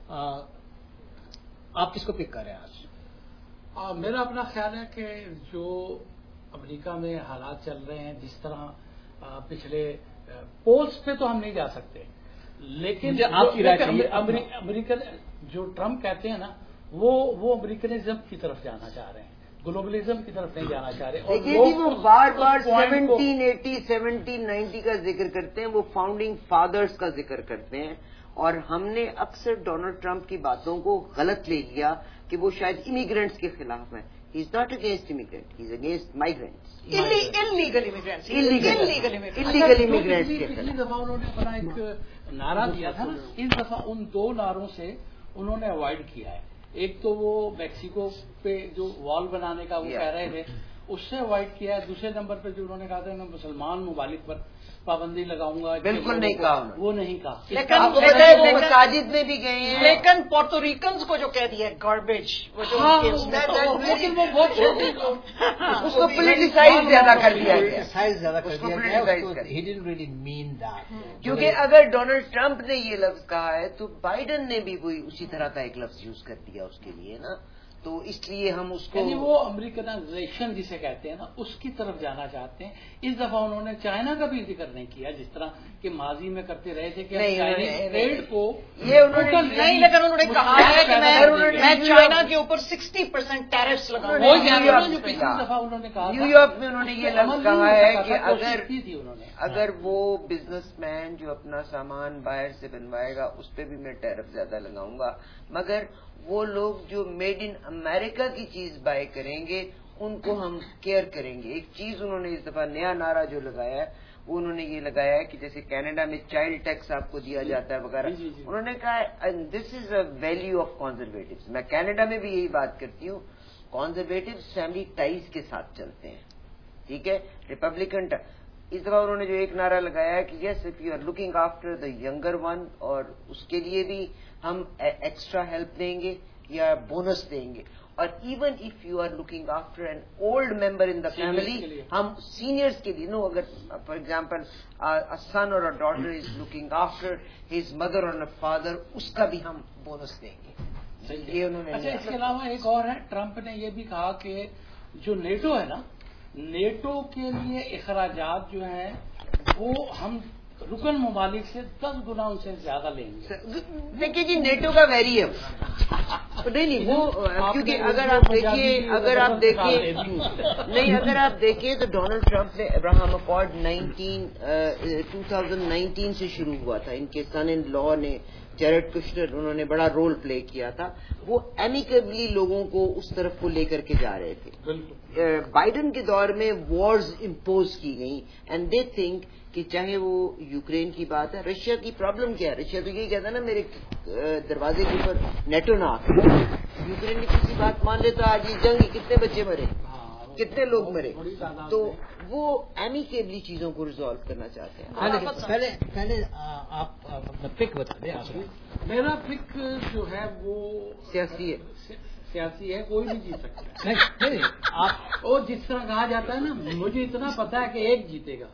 आप किसको पिक कर रहे हैं आज? मेरा अपना ख्याल है कि जो अमेरिका में हालात चल रहे हैं, जिस तरह पिछले पोल्स पे तो हम नहीं जा सकते, लेकिन आपकी राय अमेरिकन जो ट्रम्प कहते हैं ना, वो अमेरिकनिज्म की तरफ जाना चाह रहे हैं, ग्लोबलिज्म की तरफ नहीं जाना चाह रहे. और वो बार 1780 1790 का जिक्र करते हैं, वो फाउंडिंग फादर्स का जिक्र करते हैं, और हमने अक्सर डोनाल्ड ट्रंप की बातों को गलत ले लिया कि वो शायद इमिग्रेंट्स के खिलाफ है. He is not against immigrant, he is against migrants, illegal immigrants के खिलाफ. पिछली दफा उन्होंने अपना एक नारा दिया था ना, इस दफा उन 2 नारों से उन्होंने अवॉइड किया है. एक तो वो मैक्सिको पे जो वॉल बनाने का वो कह रहे थे, उससे अवॉइड किया है. दूसरे नंबर पे जो उन्होंने कहा था मैं मुसलमान ममालिक पर पाबंदी लगाऊंगा, बिल्कुल नहीं कहा. वो नहीं कहा. लेकिन मसाजिद में भी गए हैं. लेकिन पोर्टोरिकन्स को जो कह दिया गार्बेज, वो जो उसको पोलिटिसाइज ज्यादा कर दिया गया. He didn't really mean that. क्योंकि अगर डोनाल्ड ट्रंप ने ये लफ्ज कहा है तो बाइडन ने भी वही उसी तरह का एक लफ्ज यूज कर दिया उसके लिए ना, तो इसलिए हम उसको वो अमेरिकनाइजेशन जिसे कहते हैं ना, उसकी तरफ जाना चाहते हैं. इस दफा उन्होंने चाइना का भी जिक्र नहीं किया, जिस तरह कि माजी में करते रहे थे कि चाइनीज ट्रेड को ये उन्होंने नहीं, लेकिन उन्होंने कहा है कि मैं चाइना के ऊपर 60% टैरिफ्स लगाऊंगा. जो पिछली दफा उन्होंने कहा, न्यूयॉर्क में उन्होंने ये लफ्ज कहा है कि अगर वो बिजनेसमैन जो अपना सामान बाहर से बनवाएगा उस पर भी मैं टैरिफ ज्यादा लगाऊंगा, मगर वो लोग जो मेड इन अमेरिका की चीज बाय करेंगे उनको हम केयर करेंगे. एक चीज उन्होंने इस दफा नया नारा जो लगाया है वो उन्होंने ये लगाया है कि जैसे कनाडा में चाइल्ड टैक्स आपको दिया जाता है वगैरह, उन्होंने कहा this is a value of conservatives. मैं कनाडा में भी यही बात करती हूँ, कॉन्जर्वेटिव्स फैमिली टाइज के साथ चलते हैं, ठीक है. रिपब्लिकन اس دفعہ انہوں نے جو ایک نعرہ لگایا ہے کہ yes if you are looking after the younger one, اور اس کے لیے بھی ہم ایکسٹرا ہیلپ دیں گے یا بونس دیں گے، اور even if you are looking after an old member in the family, ہم سینئرس کے لیے اگر فار ایگزامپل سن اور daughter is looking after his mother اور فادر، اس کا بھی ہم بونس دیں گے. یہ انہوں نے. اچھا، اس کے علاوہ ایک اور ہے، ٹرمپ نے یہ بھی کہا کہ جو نیٹو ہے نا، نیٹو کے لیے اخراجات جو ہیں وہ ہم رکن ممالک سے 10 گنا ان سے زیادہ لیں گے. دیکھیے جی، نیٹو کا ویری ہے نہیں وہ، کیونکہ اگر آپ دیکھیں تو ڈونلڈ ٹرمپ نے ابراہم اکارڈ 2019 سے شروع ہوا تھا. ان کے سن ان لا نے جیرڈ کشنر، انہوں نے بڑا رول پلے کیا تھا. وہ ایمیکیبلی لوگوں کو اس طرف کو لے کر کے جا رہے تھے. بائیڈن کے دور میں وارز امپوز کی گئی اینڈ دے تھنک کہ چاہے وہ یوکرین کی بات ہے، رشیا کی پرابلم کیا ہے، رشیا تو یہی کہتا ہے نا میرے دروازے کے اوپر نیٹو نہ آ، یوکرین کی کسی بات مان لے تو آج یہ جنگ کتنے بچے مرے، کتنے لوگ مرے. تو وہ ایمیکیبلی چیزوں کو ریزالو کرنا چاہتے ہیں. پہلے آپ پک بتا دیں. میرا پک جو ہے وہ سیاسی ہے، کوئی بھی جیت سکتا ہے. آپ وہ جس طرح کہا جاتا ہے نا، مجھے اتنا پتا ہے کہ ایک جیتے گا.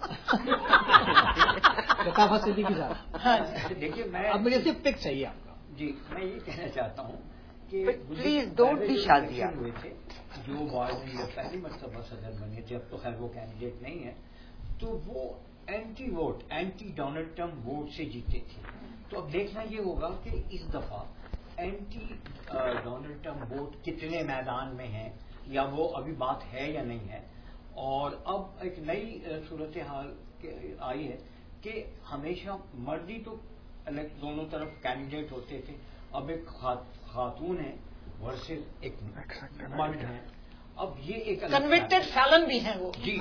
ثقافت صدیقی صاحب، دیکھیے میں اب مجھے صرف پک چاہیے آپ کا. جی میں یہ کہنا چاہتا ہوں کہ پلیز ڈونٹ بی شادی ہوئے تھے جو بائیڈن پہلی مرتبہ صدر بنے، جب تو خیر وہ کینڈیڈیٹ نہیں ہے، تو وہ اینٹی ڈونلڈ ٹرمپ ووٹ سے جیتے تھے. تو اب دیکھنا یہ ہوگا کہ اس دفعہ اینٹی ڈونلڈ ٹرمپ ووٹ کتنے میدان میں ہیں، یا وہ ابھی بات ہے یا نہیں ہے. اور اب ایک نئی صورتحال آئی ہے کہ ہمیشہ مردی تو دونوں طرف کینڈیڈیٹ ہوتے تھے، اب ایک خاتون ہے ورسز ایک مرد ہے. اب یہ ایک کنوکٹڈ فیلن بھی ہیں وہ. جی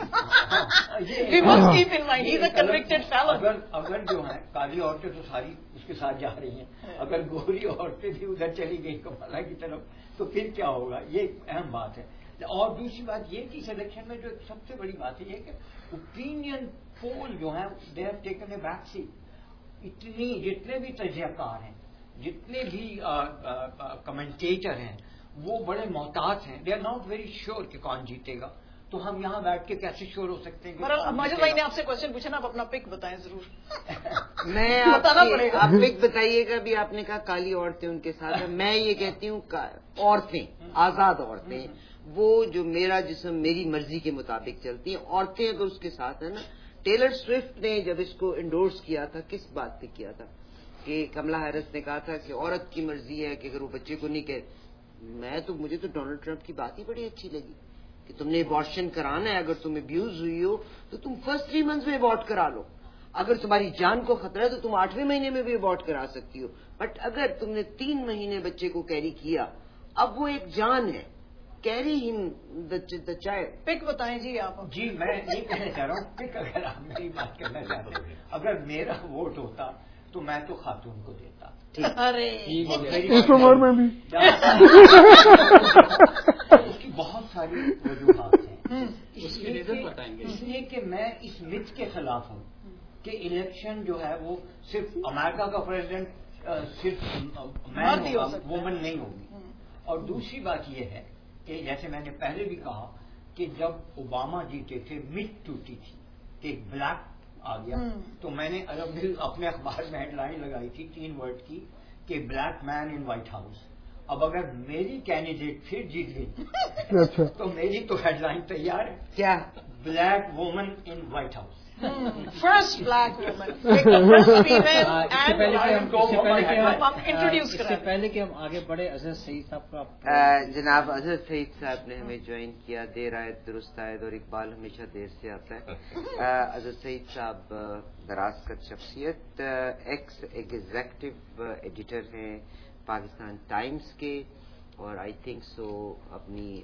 اگر جو ہے کالی عورتیں تو ساری اس کے ساتھ جا رہی ہیں، اگر گوری عورتیں بھی ادھر چلی گئی کمالہ کی طرف تو پھر کیا ہوگا، یہ ایک اہم بات ہے. اور دوسری بات یہ کہ سلیکشن میں جو سب سے بڑی بات ہے یہ کہ اوپینین پول جو ہے they have taken a back seat. جتنے بھی تجزیہ کار ہیں، جتنے بھی کمنٹیٹر ہیں، وہ بڑے محتاط ہیں. They are not very sure کہ کون جیتے گا. تو ہم یہاں بیٹھ کے کیسے شیور ہو سکتے ہیں؟ ماجد بھائی نے آپ سے کوشچن پوچھا نا، آپ اپنا پک بتائیں ضرور. میں آپ پک بتائیے گا. بھی آپ نے کہا کالی عورتیں ان کے ساتھ ہیں، میں یہ کہتی ہوں عورتیں، آزاد عورتیں، وہ جو میرا جسم میری مرضی کے مطابق چلتی ہیں. عورتیں اگر اس کے ساتھ ہیں نا، ٹیلر سوئفٹ نے جب اس کو انڈورس کیا تھا، کس بات پہ کیا تھا کہ کملا ہیرس نے کہا تھا کہ عورت کی مرضی ہے کہ اگر وہ بچے کو نہیں کہ مجھے تو ڈونلڈ ٹرمپ کی بات ہی بڑی اچھی لگی کہ تم نے ابارشن کرانا ہے، اگر تم ابیوز ہوئی ہو تو تم فرسٹ 3 months میں ابارٹ کرا لو. اگر تمہاری جان کو خطرہ ہے تو تم 8ویں مہینے میں بھی ابارٹ کرا سکتی ہو. بٹ اگر تم نے 3 مہینے بچے کو کیری کیا، اب وہ ایک جان ہے. کیری ہم دا چائلڈ. پک بتائیں جی آپ. جی میں یہ کہنا چاہ رہا ہوں پک اگر آپ میری بات کرنا چاہتے ہیں، اگر میرا ووٹ ہوتا تو میں تو خاتون کو دیتا. اس عمر میں بھی اس کی بہت ساری وجوہات ہیں. اس لیے کہ میں اس مت کے خلاف ہوں کہ الیکشن جو ہے وہ صرف امریکہ کا پریزیڈنٹ صرف مین ہوگا، وومن نہیں ہوگی. اور دوسری بات یہ ہے کہ جیسے میں نے پہلے بھی کہا کہ جب اوباما جیتے تھے مت ٹوٹی تھی کہ ایک بلیک آ گیا. تو میں نے اپنے اخبار میں ہیڈ لائن لگائی تھی 3 ورڈ کی کہ black man in White House. اب اگر میری کینڈیڈیٹ پھر جیت گئی تو میری تو ہیڈ لائن تیار ہے. کیا؟ Black woman in White House. First black woman. اس سے پہلے کہ ہم آگے بڑھے، اظہر سعید صاحب کا جناب اظہر سعید صاحب نے ہمیں جوائن کیا. دیر آئے درست آئے، اور اقبال ہمیشہ دیر سے آتا ہے. اظہر سعید صاحب دراز کا شخصیت، ایکس ایگزیکٹو ایڈیٹر ہیں پاکستان ٹائمز کے، اور آئی تھنک سو اپنی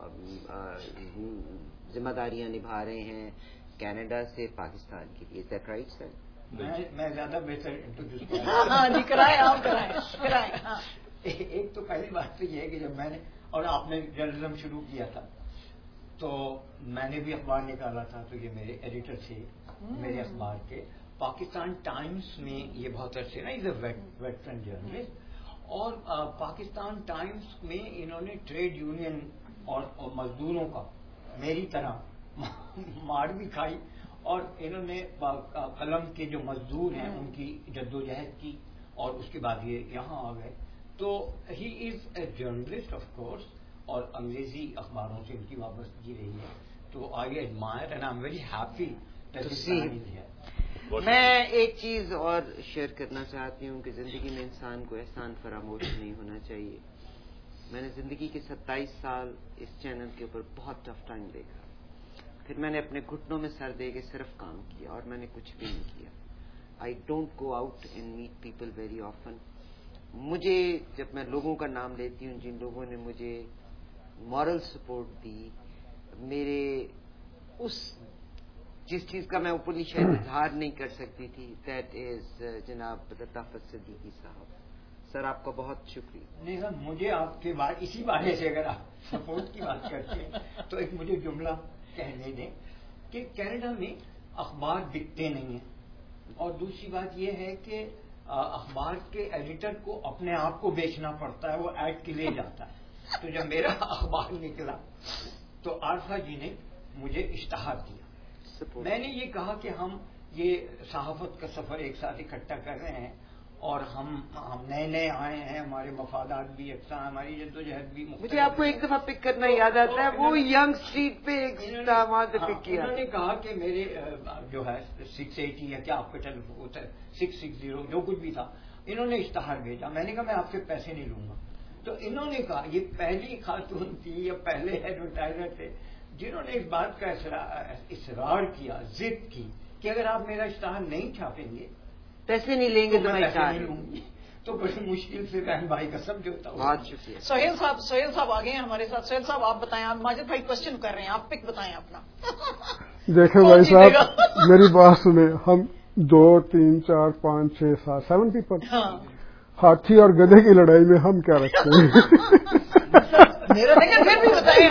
ذمہ داریاں نبھا رہے ہیں کینیڈا سے پاکستان کے لیے. That right sir? میں زیادہ بہتر انٹروڈیوس جی کرائیں آپ کرائیں. ایک تو پہلی بات تو یہ ہے کہ جب میں نے اور آپ نے جرنلزم شروع کیا تھا تو میں نے بھی اخبار نکالا تھا، تو یہ میرے ایڈیٹر تھے میرے اخبار کے. پاکستان ٹائمز میں یہ بہت عرصے نا از اے ویٹرن جرنلسٹ, اور پاکستان ٹائمز میں انہوں نے ٹریڈ یونین اور مزدوروں کا میری طرح مار بھی کھائی, اور انہوں نے قلم کے جو مزدور ہیں ان کی جدوجہد کی, اور اس کے بعد یہ یہاں آ گئے. تو he is a journalist of course, اور انگریزی اخباروں سے ان کی وابستگی رہی ہے. تو I admire and I am very happy. میں ایک چیز اور شیئر کرنا چاہتی ہوں کہ زندگی میں انسان کو احسان فراموش نہیں ہونا چاہیے. میں نے زندگی کے 27 سال اس چینل کے اوپر بہت ٹف ٹائم دیکھا, پھر میں نے اپنے گھٹنوں میں سر دے کے صرف کام کیا, اور میں نے کچھ بھی نہیں کیا. I don't go out and meet people very often. مجھے جب میں لوگوں کا نام لیتی ہوں جن لوگوں نے مجھے مورل سپورٹ دی, میرے اس جس چیز کا میں اوپنلی شاید اظہار نہیں کر سکتی تھی, دیٹ از جناب لطافت صدیقی صاحب. سر آپ کا بہت شکریہ. نہیں سر, مجھے آپ کے بعد اسی بارے سے اگر آپ سپورٹ کی بات کرتے ہیں تو ایک مجھے جملہ کہنے دیں کہ کینیڈا میں اخبار بکتے نہیں ہیں, اور دوسری بات یہ ہے کہ اخبار کے ایڈیٹر کو اپنے آپ کو بیچنا پڑتا ہے, وہ ایڈ کے لیے جاتا ہے. تو جب میرا اخبار نکلا تو عارفہ جی نے مجھے اشتہار دیا. میں نے یہ کہا کہ ہم یہ صحافت کا سفر ایک ساتھ اکٹھا کر رہے ہیں, اور ہم نئے آئے ہیں, ہمارے مفادات بھی یکساں, ہماری جدوجہد بھی مختلف. مجھے آپ کو ایک دفعہ پک کرنا یاد آتا ہے, وہ ینگ اسٹریٹ پہ ایک وہاں سے پک کیا. انہوں نے کہا کہ میرے جو ہے 680 یا کیا آپ کا ٹیلیفون ہوتا ہے 660 جو کچھ بھی تھا, انہوں نے اشتہار بھیجا. میں نے کہا میں آپ سے پیسے نہیں لوں گا. تو انہوں نے کہا, یہ پہلی خاتون تھی یا پہلے ایڈورٹائزر تھے جنہوں نے اس بات کا اصرار کیا, ضد کی کہ اگر آپ میرا اشتہار نہیں چھاپیں گے, پیسے نہیں لیں گے تو میں پیسے نہیں لوں گی. تو بڑی مشکل سے بہن بھائی کا سمجھوتا ہوں. بہت شکریہ. سہیل صاحب آگے ہیں ہمارے ساتھ. سہیل صاحب آپ بتائیں, آپ ماجد بھائی کوشچن کر رہے ہیں, آپ پک بتائیں اپنا. دیکھیں بھائی صاحب میری بات سنیں, ہم 2 3 4 5 6 7 7 پیپل, ہاتھی اور گدھے کی لڑائی میں ہم کیا رکھتے ہیں؟ میرا پھر بھی بتائیں,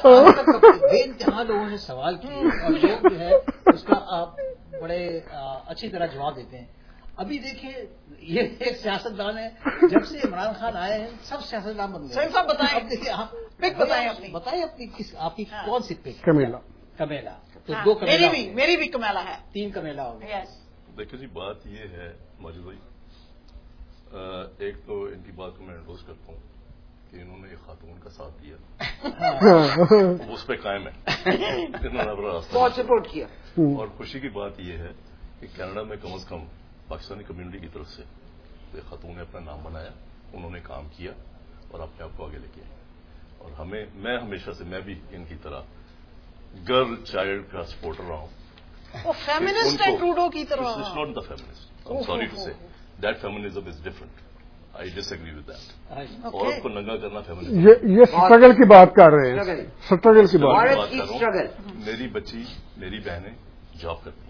جہاں لوگوں نے سوال کیے اور لوگ جو ہے اس کا آپ بڑے اچھی طرح جواب دیتے ہیں. ابھی دیکھیں یہ ایک سیاستدان ہے, جب سے عمران خان آئے ہیں سب سیاستدان بن گئے. صاحب بتائیں, اب دیکھیے آپ پک بتائیں اپنی, بتائیں اپنی آپ کی کون سی پک؟ کمیلا. تو 2 کمیلا, میری بھی کمیلا ہے, 3 کمیلا ہو گئے. دیکھیں جی بات یہ ہے ماجد بھائی, ایک تو ان کی بات کو میں انڈوز کرتا ہوں کہ انہوں نے ایک خاتون کا ساتھ دیا, اس پہ قائم ہے, انہوں نے بہت سپورٹ کیا. اور خوشی کی بات یہ ہے کہ کینیڈا میں کم از کم پاکستانی کمیونٹی کی طرف سے ایک خاتون نے اپنا نام بنایا, انہوں نے کام کیا اور اپنے آپ کو آگے لے کے آئے. اور میں ہمیشہ سے, میں بھی ان کی طرح گرل چائلڈ کا سپورٹر رہا ہوں. وہ فیمنسٹ ہے ٹروڈو کی طرح. It's not the feminist. I'm sorry to say. That feminism is different. I disagree with that. عورت کو ننگا کرنا فیمنزم. یہ سٹرگل کی بات کر رہے ہیں, سٹرگل کی بات کر رہے ہیں. میری بچی, میری بہنیں جاب کرتی ہیں,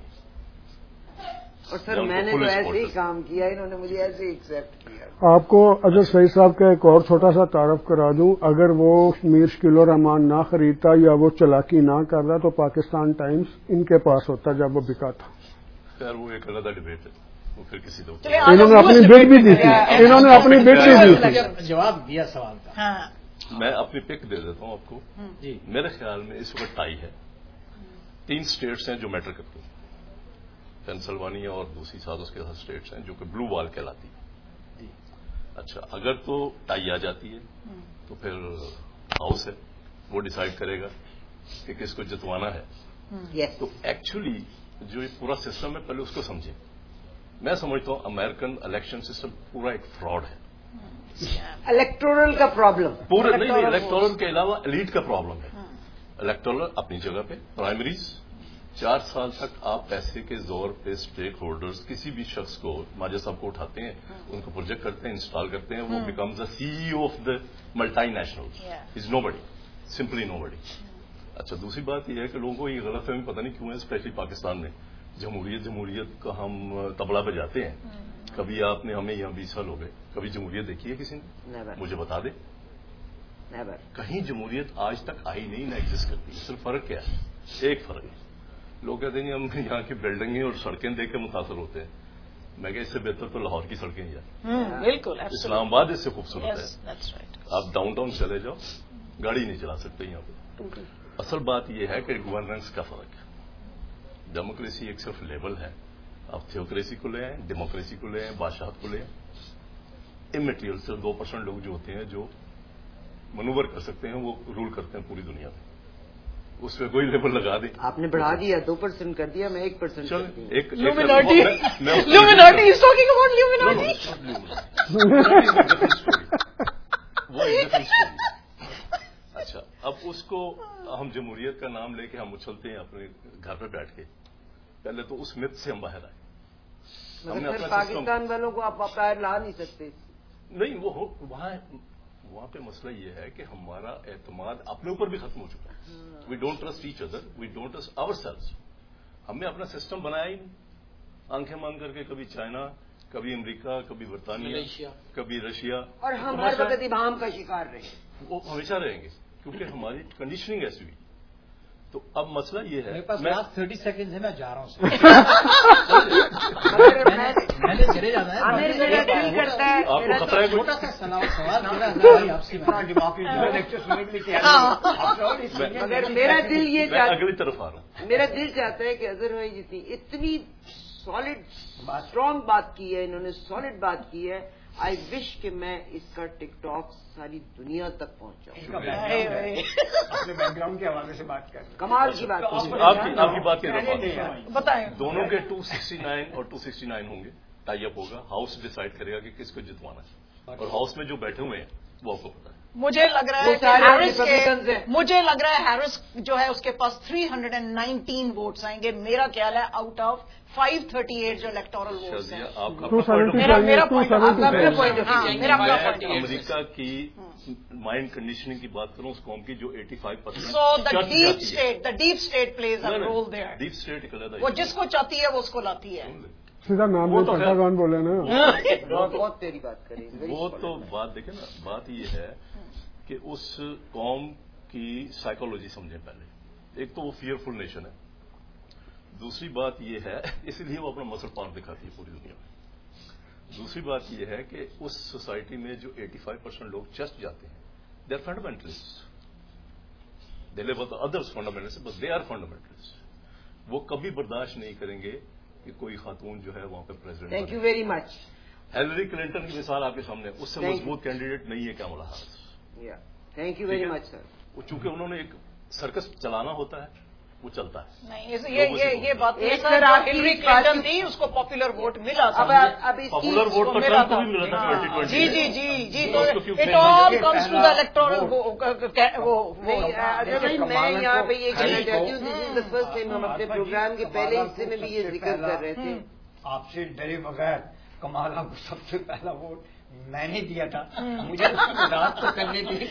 اور سر میں نے تو ایسے ہی کام کیا, انہوں نے مجھے ایسے ہی ایکسپٹ کیا. آپ کو اجر سعید صاحب کا ایک اور چھوٹا سا تعارف کرا دوں, اگر وہ میر شکیل الرحمان نہ خریدتا یا وہ چلاکی نہ کرتا تو پاکستان ٹائمز ان کے پاس ہوتا جب وہ بکا تھا. خیر وہ ایک علیحدہ ڈبیٹ ہے, وہ پھر کسی دو. انہوں نے اپنی بٹ بھی دی تھی, انہوں نے اپنی بٹ بھی دی تھی. جواب دیا سوال کا. میں اپنی پک دے دیتا ہوں آپ کو. میرے خیال میں اس وقت ٹائی ہے. 3 اسٹیٹس ہیں جو میٹر کرتی ہیں, پینسلوانیا اور دوسری ساتھ اس کے ساتھ اسٹیٹس ہیں جو کہ بلو وال کہلاتی ہیں. اچھا, اگر تو ٹائی آ جاتی ہے تو پھر ہاؤس ہے, وہ ڈیسائیڈ کرے گا کہ کس کو جتوانا ہے. تو ایکچولی جو یہ پورا سسٹم ہے پہلے اس کو سمجھیں. میں سمجھتا ہوں امریکن الیکشن سسٹم پورا ایک فراڈ ہے. الیکٹورل کا پرابلم پورے نہیں, الیکٹورل کے علاوہ ایلیٹ کا پرابلم ہے. الیکٹورل اپنی جگہ پہ, پرائمریز 4 سال تک آپ پیسے کے زور پہ اسٹیک ہولڈرز کسی بھی شخص کو, ماجد صاحب کو اٹھاتے ہیں, ان کو پروجیکٹ کرتے ہیں, انسٹال کرتے ہیں, وہ becomes the C E O of the multinational, is nobody, simply nobody. اچھا, دوسری بات یہ ہے کہ لوگوں کو یہ غلط فہمی پتہ نہیں کیوں ہے, اسپیشلی پاکستان میں جمہوریت کا ہم تبلا بجاتے ہیں. کبھی آپ نے, ہمیں یہاں 20 سال ہو گئے, کبھی جمہوریت دیکھی ہے کسی نے؟ مجھے بتا دیں. کہیں جمہوریت آج تک آئی نہیں, نہ ایگزسٹ کرتی. صرف فرق کیا ہے؟ ایک فرق ہے, लोग कहते हैं हम यहाँ की बिल्डिंगें और सड़कें देख के मुतासर होते हैं। मैं कहा इससे बेहतर तो लाहौर की सड़कें ही हैं। बिल्कुल, इस्लामाबाद इससे खूबसूरत है। आप डाउनटाउन चले जाओ, गाड़ी नहीं चला सकते यहाँ पे। असल बात यह है कि गवर्नेंस का फर्क है। डेमोक्रेसी एक सिर्फ लेवल है, आप थियोक्रेसी को ले आए, डेमोक्रेसी को ले आए, बादशाहत को ले आए, इमटेरियल सिर्फ 2% लोग जो होते हैं जो मनूवर कर सकते हैं, वो रूल करते हैं पूरी दुनिया में। उसमें कोई लेवल लगा दे। आपने बढ़ा दिया, 2% कर दिया, मैं 1% कर दिया। Illuminati is talking about Illuminati. अच्छा, अब उसको हम जमहूरियत का नाम लेके हम उछलते हैं अपने घर पे बैठ के। पहले तो उस मिथ से हम बाहर आए। हमने अपना पाकिस्तान वालों को आप पैर ला नहीं सकते। नहीं, वो वहां पे मसला ये है कि हमारा एतमाद अपने ऊपर भी खत्म हो चुका है। We don't trust each other, we don't trust ourselves. हमने अपना सिस्टम बनाया ही नहीं, आंखें मान करके कभी चाइना, कभी अमेरिका, कभी बर्तानिया, कभी रशिया, और हम हर वक्त इबाम का शिकार रहे। वो हमेशा रहेंगे क्योंकि हमारी कंडीशनिंग ऐसी हुई। तो अब मसला ये है, मेरे पास लास्ट 30 सेकंड है, मैं जा रहा हूँ। मैंने चले जाना है। मेरा दिल करता है, आपको खतरा है? छोटा सा सवाल आपसे मगर मेरा दिल ये मैं अगली तरफ आ रहा हूँ। मेरा दिल चाहता है कि अजहर भाई जितनी इतनी सॉलिड स्ट्रॉन्ग बात की है, इन्होंने सॉलिड बात की है, आई विश कि मैं इसका टिकटॉक सारी दुनिया तक पहुंचाऊं। अपने बैकग्राउंड के हवाले से बात कर, कमाल की बात। आपकी बात के बताएं। दोनों के 269 और 269 होंगे, टाई अप होगा, हाउस डिसाइड करेगा कि किसको जितवाना है, और हाउस में जो बैठे हुए हैं वो आपको पता है। मुझे लग रहा है हैरिस जो है उसके पास 319 वोट्स आएंगे। मेरा ख्याल है आउट ऑफ 538 जो इलेक्टोरल वोट्स हैं। मेरा पॉइंट अमेरिका की माइंड कंडीशनिंग की बात करूं, उस कौम की जो 85%। So the deep state plays a role there. Deep state वो जिसको चाहती है वो उसको लाती है। सीधा नाम में पेंटागन बोले ना। बहुत तेरी बात करें। वो तो बात देखें ना, बात ये है कि उस कौम की साइकोलॉजी समझें पहले। एक तो वो फियरफुल नेशन है, दूसरी बात ये है इसलिए वो अपना मसल पावर दिखाती है पूरी दुनिया में। दूसरी बात ये है कि उस सोसाइटी में जो 85% लोग चर्च जाते हैं, they are fundamentalist. They live with others fundamentalist, but they are fundamentalist. वो कभी बर्दाश्त नहीं करेंगे कि कोई खातून जो है वहां पे president. Thank you very much. Hillary Clinton की मिसाल आपके सामने, उससे मजबूत कैंडिडेट नहीं है Kamala Harris. Thank you very much sir. चूंकि उन्होंने एक सर्कस चलाना होता है, वो चलता है। नहीं, ये बात हिलरी क्लिंटन थी, उसको पॉपुलर वोट मिला था। अब पॉपुलर वोट तो ट्रंप को भी मिला था 2020। जी तो it all comes to the electoral मैं यहाँ पे ये कहना चाहती हूँ, this is the first time हम अपने प्रोग्राम के पहले हिस्से में भी ये जिक्र कर रहे थे। आपसे डरे बगैर कमाला को सबसे पहला वोट मैंने दिया था, मुझे उसकी रात तो करने दी।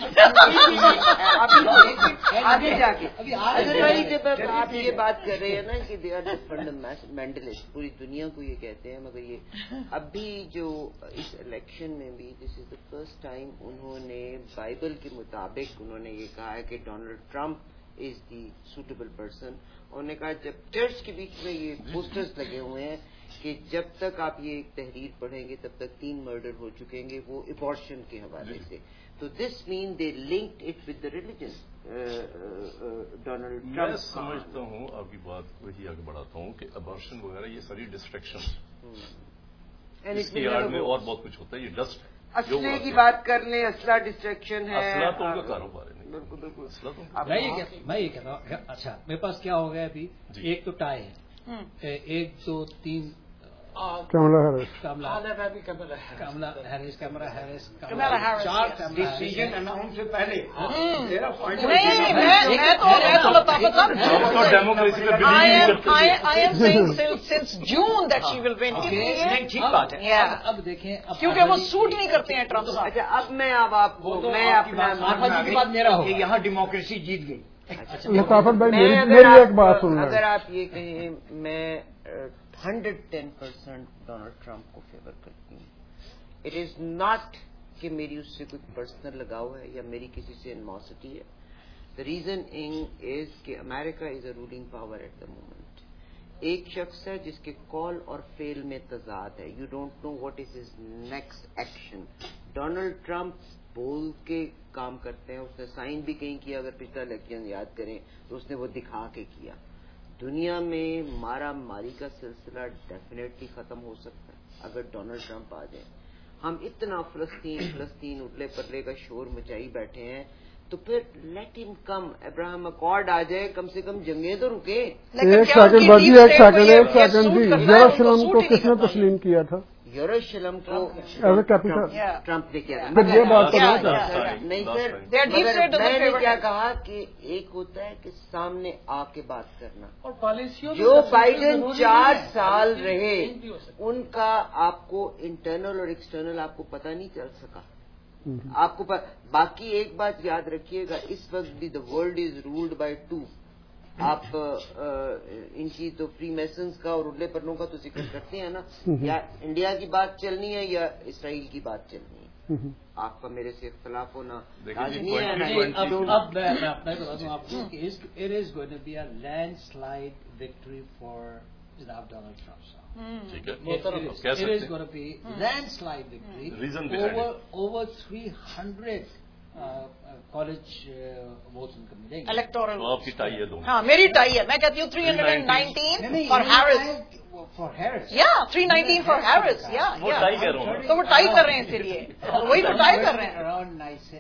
आगे जाके अगर भाई जब आप ये बात कर रहे हैं ना कि दे आर द फंडामेंटलिस्ट, पूरी दुनिया को ये कहते हैं, मगर ये अभी जो इस इलेक्शन में भी this is the first time उन्होंने बाइबल के मुताबिक उन्होंने ये कहा है कि Donald Trump is the suitable person. उन्होंने कहा जब चर्च के बीच में ये पोस्टर्स लगे हुए हैं कि जब तक आप ये तहरीर पढ़ेंगे तब तक 3 मर्डर हो चुकेंगे, वो एबॉर्शन के हवाले से। तो this mean they linked it with the religion. Donald Trump, मैं समझता हूँ आपकी बात को ही आगे बढ़ाता हूँ कि एबॉर्शन वगैरह ये सारी डिस्ट्रैक्शन, इसकी आड़ में और बहुत कुछ होता है, ये डस्ट है। असले की बात कर लें, असला डिस्ट्रैक्शन है, असला तो उनका कारोबार है। बिल्कुल असला तो मैं ये कहता हूँ। अच्छा, मेरे पास क्या हो गया अभी, एक तो टाई है, 1 2 3 Kamala Harris, Kamala Harris, 4 decision announce से पहले मेरा पॉइंट। मैं तो लताफत साहब, डेमोक्रेसी में believe I am saying since June that she will win. ठीक बात है। अब देखें, क्योंकि वो सूट नहीं करते हैं ट्रंप साहब। अच्छा, अब मैं आपको मैं अपना मेरा हो, यहाँ डेमोक्रेसी जीत गई। लताफत भाई मेरी एक बात सुन रहे हैं। अगर आप ये कहें, मैं 110% डोनाल्ड ट्रंप को फेवर करती हूँ। इट इज नॉट कि मेरी उससे कोई पर्सनल लगाव है या मेरी किसी से एनिमोसिटी है। द रीजन इज कि America is a ruling power at the moment. ایک شخص ہے جس کے کال اور فیل میں تضاد ہے. You don't know what is his next action. Donald Trump بول کے کام کرتے ہیں. اس نے سائن بھی کہیں کیا, اگر پچھلا الیکشن یاد کریں تو اس نے وہ دکھا کے کیا. دنیا میں مارا ماری کا سلسلہ ڈیفینیٹلی ختم ہو سکتا ہے اگر ڈونلڈ ٹرمپ آ جائیں. ہم اتنا فلسطین اٹلے پرلے کا شور مچائی بیٹھے ہیں, تو پھر لیٹ ہم کم. ابراہم اکارڈ آ جائے, کم سے کم جنگیں تو رکے. ایک سیکنڈ جی, یروشلم کو کس نے تسلیم کیا تھا؟ یروشلم کو ایز اے کیپٹل ٹرمپ نے کیا تھا. پھر یہ بات نہیں سر, میں نے کیا کہا کہ ایک ہوتا ہے کہ سامنے آ کے بات کرنا, اور پالیسیوں جو بائیڈن 4 سال رہے ان کا آپ کو انٹرنل اور ایکسٹرنل آپ کو پتہ نہیں چل سکا. آپ کو باقی ایک بات یاد رکھیے گا, اس وقت بھی the world is ruled by 2. آپ ان کی تو فری میسنز کا اور اڈلے پرنوں کا تو ذکر کرتے ہیں نا, یا انڈیا کی بات چلنی ہے یا اسرائیل کی بات چلنی ہے. آپ کا میرے سے اختلاف ہونا لازمی ہے. اب میں اپنا بتا دوں آپ کو کہ it is going to be a landslide victory for جناب ڈونلڈ ٹرمپ صاحب. It is going to be landslide victory. Over 300 college votes ان کو ملیں گے. الیکٹورل آپ کی ٹائی ہے. ہاں میری ٹائی ہے. میں کہتی ہوں 319 for Harris. For Harris 319 for Harris. وہ ٹائی کر رہا ہوں, تو وہ ٹائی کر رہے ہیں, اسی لیے وہی تو ٹائی کر رہے ہیں. Around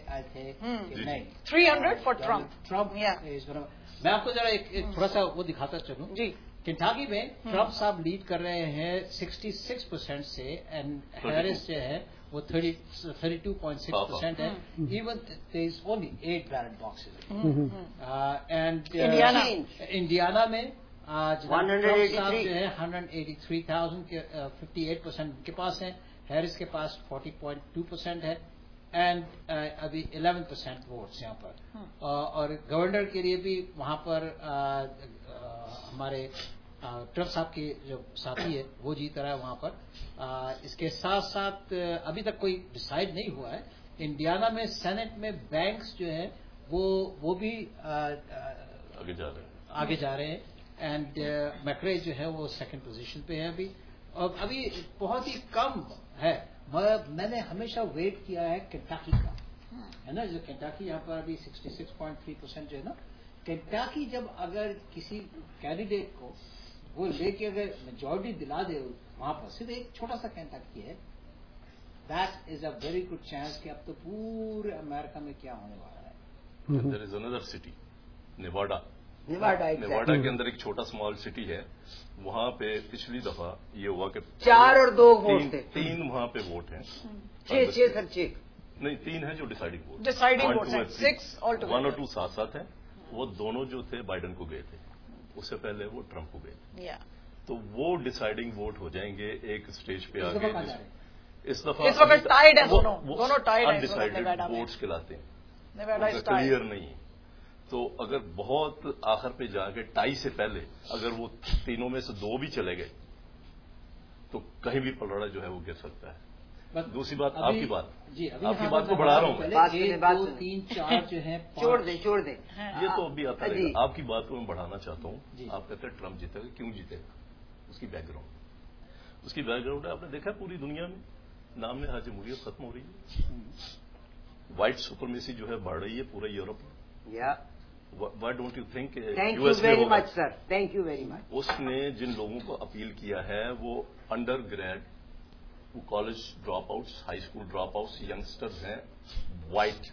300 for Trump. میں آپ کو ذرا ایک تھوڑا سا وہ دکھاتا چلوں. جی, کنٹاکی میں ٹرمپ صاحب لیڈ کر رہے ہیں 66% سے, اینڈ ہیرس جو ہے وہ 32.6% ہے. Even there is only 8 ballot boxes. And Indiana میں ٹرمپ صاحب جو ہے 183,000 کے 58% کے پاس ہیں. ہیرس کے پاس 40.2% ہے, اینڈ ابھی 11% ووٹس یہاں پر. اور گورنر کے لیے بھی وہاں پر ہمارے ٹرمپ صاحب کے جو ساتھی ہے وہ جیت رہا ہے وہاں پر. اس کے ساتھ ساتھ ابھی تک کوئی ڈسائڈ نہیں ہوا ہے. انڈیانا میں سینٹ میں بینکس جو ہے وہ بھی آگے جا رہے ہیں, اینڈ میکرے جو ہے وہ 2nd پوزیشن پہ ہے ابھی. اور ابھی بہت ہی کم ہے. میں نے ہمیشہ ویٹ کیا ہے کنٹاکی کا, ہے نا, جو کنٹاکی یہاں پر ابھی 66.3% جو ہے نا. کنٹاکی جب اگر کسی کینڈیڈیٹ کو وہ لے کے اگر میجورٹی دلا دے وہاں پر, صرف ایک چھوٹا سا کنٹاکی ہے, that is a very good chance کہ اب تو پورے امریکہ میں کیا ہونے والا ہے. دیر از اندر سٹی نیواڈا. نیواڈا کے اندر ایک چھوٹا اسمال سٹی ہے, وہاں پہ پچھلی دفعہ یہ ہوا کہ 4 اور 2 ووٹ تھے. 3 وہاں پہ ووٹ ہیں. 6 نہیں, 3 ہیں جو ڈیسائڈنگ ووٹ. 6 1 اور 2 ساتھ ساتھ ہیں. وہ دونوں جو تھے بائیڈن کو گئے تھے, اس سے پہلے وہ ٹرمپ کو گئے. تو وہ ڈیسائڈنگ ووٹ ہو جائیں گے ایک اسٹیج پہ آگے. اس دفعہ انڈیسائڈیڈ ووٹس کہلاتے ہیں, کلیئر نہیں. تو اگر بہت آخر پہ جا کے ٹائی سے پہلے اگر وہ تینوں میں سے 2 بھی چلے گئے تو کہیں بھی پلڑا جو ہے وہ گر سکتا ہے. دوسری بات آپ کی بات, آپ کی بات کو بڑھا رہا ہوں. 2 3 4 جو ہیں چھوڑ دیں یہ تو ابھی آتا ہے. آپ کی بات کو میں بڑھانا چاہتا ہوں. آپ کہتے ہیں ٹرمپ جیتے گا, کیوں جیتے گا؟ اس کی بیک گراؤنڈ, اس کی بیک گراؤنڈ ہے. آپ نے دیکھا پوری دنیا میں نام نے جمہوریت ختم ہو رہی ہے. وائٹ سپرمیسی جو ہے بڑھ رہی ہے پورے یورپ میں. Why don't you think U S very much sir, thank you very much. اس نے جن لوگوں کو اپیل کیا ہے وہ انڈر گریڈ, وہ college dropouts, high school dropouts, youngsters ہیں وائٹ.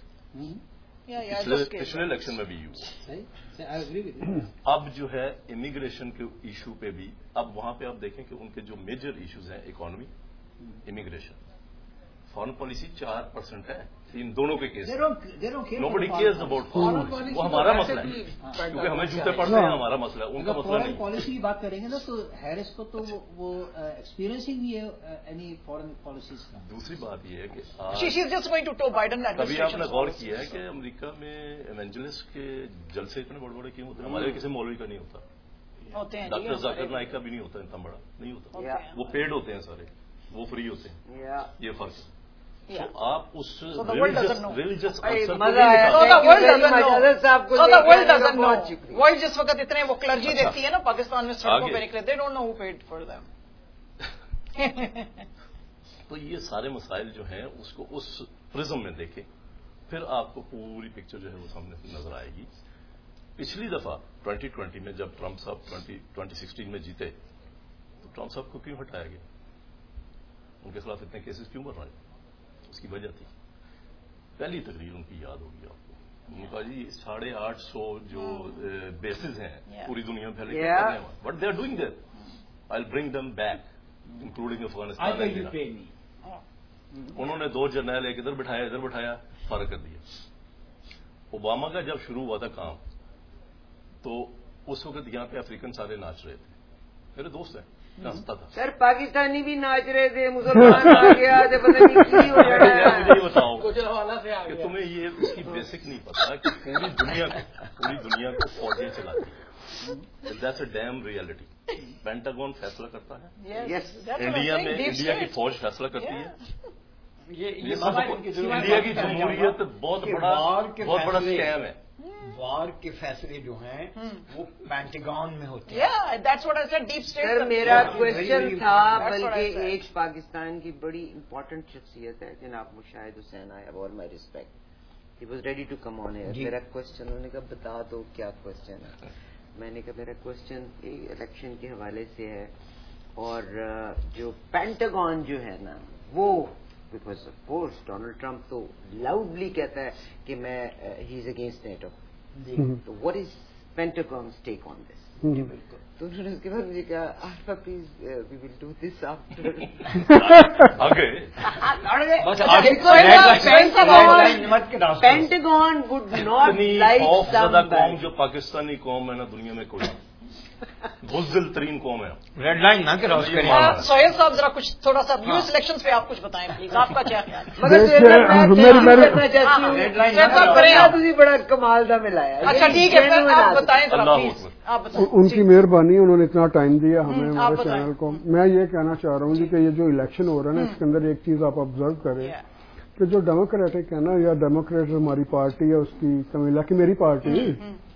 پچھلے الیکشن میں بھی یوں. اب جو ہے امیگریشن کے ایشو پہ بھی, اب وہاں پہ آپ دیکھیں کہ ان کے جو میجر ایشوز ہیں اکانومی, امیگریشن, فارن پالیسی 4% ہے ان دونوں کے case. Nobody cares about foreign, وہ ہمارا مسئلہ ہے کیونکہ ہمیں جوتے پڑتے ہیں, ہمارا مسئلہ ہے, ان کا مسئلہ نہیں. پالیسی کی بات کریں گے نا تو ہیرس کو تو وہ ایکسپیرینس ہی نہیں ہے اینی فارن پالیسیز کا. دوسری بات یہ ہے کہ کبھی آپ نے غور کیا ہے کہ امریکہ میں ایونجلسٹ کے جلسے اتنے بڑے بڑے کیوں ہوتے ہیں؟ ہمارے کسی مولوی کا نہیں ہوتا, ڈاکٹر ذاکر نائک کا بھی نہیں ہوتا, اتنا بڑا نہیں ہوتا. وہ پیڈ ہوتے ہیں سارے, وہ فری ہوتے ہیں. یہ فرق ہے. آپ اس ریلیجس ورلڈ جس وقت اتنے وہ کلرجی دیکھتی ہے نا پاکستان میں سڑکوں پہ نکلے they don't know who paid for them. تو یہ سارے مسائل جو ہیں اس کو اس پرزم میں دیکھیں, پھر آپ کو پوری پکچر جو ہے وہ سامنے نظر آئے گی. پچھلی دفعہ 2020 میں جب ٹرمپ صاحب 2016 میں جیتے تو ٹرمپ صاحب کو کیوں ہٹایا گیا؟ ان کے خلاف اتنے کیسز کیوں بڑھ رہے ہیں؟ اس کی وجہ تھی پہلی تقریر ان کی یاد ہوگی آپ کو. ان کا جی 850 جو بیسز ہیں پوری دنیا میں پھیلے but they are doing that, I will bring them back including Afghanistan. انہوں نے 2 جرنیل ایک ادھر بٹھایا فارغ کر دیا. اوباما کا جب شروع ہوا تھا کام تو اس وقت یہاں پہ افریقن سارے ناچ رہے تھے, میرے دوست ہیں, ہنستا تھا. سر پاکستانی بھی ناچ رہے تھے, مسلمان آ گیا تھے, پتہ نہیں کی ہو رہا ہے. مجھے یہ بتاؤ کہ تمہیں یہ اس کی بیسک نہیں پتا کہ پوری دنیا کو فوجیں چلاتی ہیں. That's a damn reality. Pentagon فیصلہ کرتا ہے, انڈیا کی فوج فیصلہ کرتی ہے. انڈیا کی جمہوریت بہت بڑا اسکیم ہے. وار کے فیصلے جو ہیں وہ پینٹاگون میں ہوتے ہیں. سر میرا کوشچن تھا, بلکہ ایک پاکستان کی بڑی امپورٹنٹ شخصیت ہے جناب Mushahid Hussain, I have all my respect, he was ready to come on here. میرا کوشچن, انہوں نے کہا بتا دو کیا کوشچن ہے. میں نے کہا میرا کوشچن الیکشن کے حوالے سے ہے, اور جو پینٹاگون جو ہے نا وہ because of course Donald Trump تو لاؤڈلی کہتا ہے کہ میں ہی از اگینسٹ نیٹو. تو what is Pentagon's take on this? تو انہوں نے اس کے بعد مجھے کہا alpha please we will do this after. Pentagon would not like قوم جو پاکستانی قوم ہے نا دنیا میں کوئی بزدل ترین قوم ہے. ریڈ لائن نہ کراس کریں. سہیل صاحب ذرا کچھ تھوڑا سا یو ایس الیکشن پہ آپ کچھ بتائیں پلیز, آپ کا کیا خیال ہے؟ بڑا کمال کا ملایا. اچھا ٹھیک ہے, آپ بتائیں پلیز. ان کی مہربانی, انہوں نے اتنا ٹائم دیا ہمیں ہمارے چینل کو. میں یہ کہنا چاہ رہا ہوں جی کہ یہ جو الیکشن ہو رہا ہے نا اس کے اندر ایک چیز آپ آبزرو کریں کہ جو ڈیموکریٹک ہے نا, یا ڈیموکریٹ ہماری پارٹی ہے, اس کی کمیلا کی میری پارٹی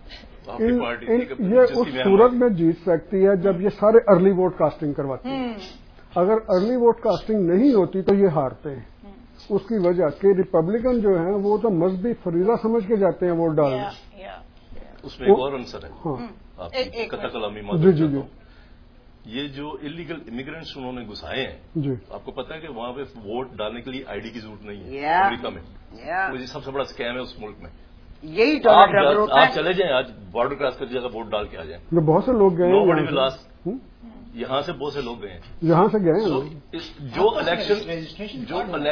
یہ اس صورت میں جیت سکتی ہے جب یہ سارے ارلی ووٹ کاسٹنگ کرواتے ہیں. اگر ارلی ووٹ کاسٹنگ نہیں ہوتی تو یہ ہارتے ہیں. اس کی وجہ کہ ریپبلکن جو ہیں وہ تو مذہبی فریضہ سمجھ کے جاتے ہیں ووٹ ڈالنے. اس میں ایک اور عنصر ہے قطع کلامی. جی یہ جو انلیگل امیگرینٹس انہوں نے گھسائے ہیں, آپ کو پتا ہے کہ وہاں پہ ووٹ ڈالنے کے لیے آئی ڈی کی ضرورت نہیں ہے امریکہ میں. یہ سب سے بڑا اسکیم ہے اس ملک میں. یہی آپ چلے جائیں آج بارڈر کراس کر جگہ ووٹ ڈال کے آ جائیں. بہت سے لوگ گئے ہیں یہاں سے, بہت سے لوگ گئے ہیں یہاں سے گئے. جو الیکشن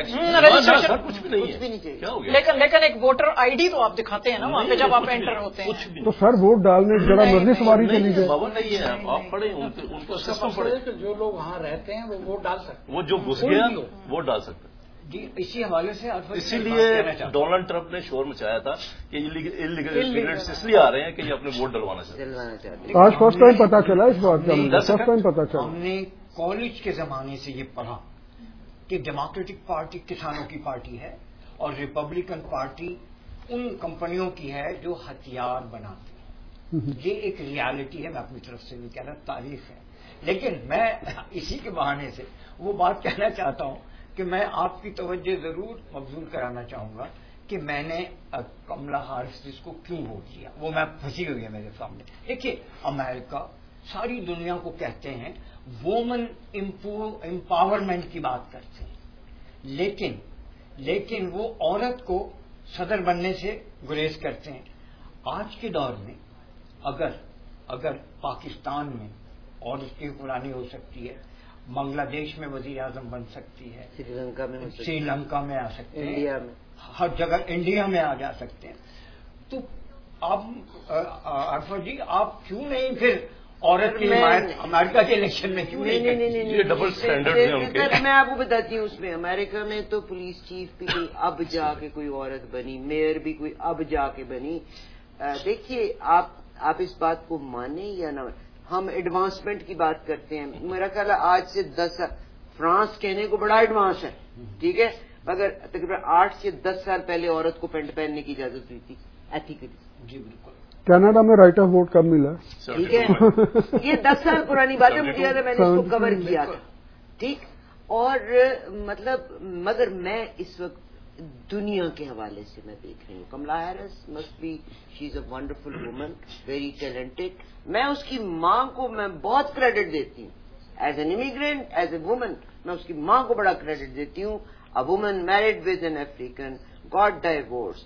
کچھ بھی نہیں ہے کیا ہو گیا. لیکن ایک ووٹر آئی ڈی تو آپ دکھاتے ہیں نا وہاں پہ جب آپ انٹر ہوتے ہیں. تو سر ووٹ ڈالنے جگہ مرضی سواری چلی جائے. بابا نہیں ہے, آپ پڑھیں ان کو سسٹم پڑھیں. جو لوگ وہاں رہتے ہیں وہ ووٹ ڈال سکتے, وہ جو گھس گیا ووٹ ڈال سکتے. جی اسی حوالے سے اسی لیے ڈونلڈ ٹرمپ نے شور مچایا تھا کہ انلیگل امیگرینٹس اس لیے آ رہے ہیں کہ یہ اپنے ووٹ ڈلوانا چاہتے ہیں. آج فرسٹ ٹائم پتا چلا اس بات کا, فرسٹ ٹائم پتا چلا. ہم نے کالج کے زمانے سے یہ پڑھا کہ ڈیموکریٹک پارٹی کسانوں کی پارٹی ہے اور ریپبلکن پارٹی ان کمپنیوں کی ہے جو ہتھیار بناتی ہیں. یہ ایک ریالٹی ہے, میں اپنی طرف سے نہیں کہہ رہا, تاریخ ہے. لیکن میں اسی کے بہانے سے وہ بات کہنا چاہتا ہوں کہ میں آپ کی توجہ ضرور مبذول کرانا چاہوں گا کہ میں نے کملا ہیرس کو کیوں ووٹ دیا. وہ میں پھنسی ہوئی ہے میرے سامنے. دیکھیے امریکہ ساری دنیا کو کہتے ہیں وومن امپاورمنٹ کی بات کرتے ہیں, لیکن وہ عورت کو صدر بننے سے گریز کرتے ہیں. آج کے دور میں اگر پاکستان میں عورت کی حکمرانی ہو سکتی ہے, بنگلہ دیش میں وزیر اعظم بن سکتی ہے, سری لنکا میں آ سکتے ہیں, ہر جگہ انڈیا میں آ جا سکتے ہیں, تو آپ عرفہ جی آپ کیوں نہیں پھر عورت کی حمایت امریکہ کے الیکشن میں کیوں نہیں؟ Double standard. میں آپ کو بتاتی ہوں, اس میں امریکہ میں تو پولیس چیف بھی کوئی اب جا کے کوئی عورت بنی, میئر بھی کوئی اب جا کے بنی. دیکھیے آپ اس بات کو مانیں یا نہ, ہم ایڈوانسمنٹ کی بات کرتے ہیں. میرا خیال ہے آج سے 10 فرانس کہنے کو بڑا ایڈوانس ہے, ٹھیک ہے, مگر تقریباً 8 سے 10 سال پہلے عورت کو پینٹ پہننے کی اجازت ہوئی تھی ایتھیکلی. جی بالکل. کینیڈا میں رائٹ آف ووٹ کب ملا؟ ٹھیک ہے, یہ 10 سال پرانی بات ہے, مجھے یاد ہے میں نے اس کو کور کیا تھا. ٹھیک, اور مطلب مگر میں اس وقت دنیا کے حوالے سے میں دیکھ رہی ہوں Kamala Harris must be, she is a wonderful woman, very talented. میں اس کی ماں کو میں بہت کریڈٹ دیتی ہوں as an immigrant, as a woman. میں اس کی ماں کو بڑا کریڈٹ دیتی ہوں. A woman married with an African, got divorced.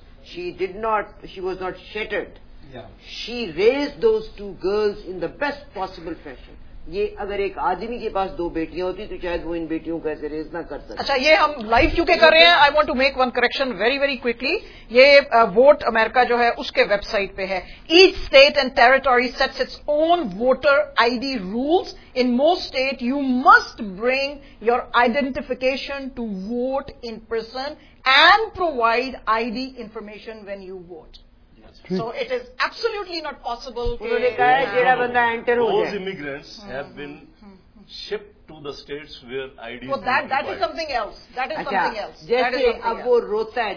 She was not shattered. Yeah. She raised those 2 girls in the best possible fashion. یہ اگر ایک آدمی کے پاس 2 بیٹیاں ہوتی تو شاید وہ ان بیٹیوں کو ایسے ریز نہ کر سکتا. اچھا, یہ ہم لائیو کیونکہ کر رہے ہیں, I want to make one correction very very quickly. یہ ووٹ امریکہ جو ہے اس کے ویب سائٹ پہ ہے. Each state and territory sets its own voter I D rules. In most state you must bring your identification to vote in person and provide I D information when you vote. So it is absolutely not possible. انہوں نے کہا ہے جیڑا بندہ enter ہو Those جائے. immigrants have been shipped to the states where IDs. So that is something else. That is something else. جیسے اب وہ روتا ہے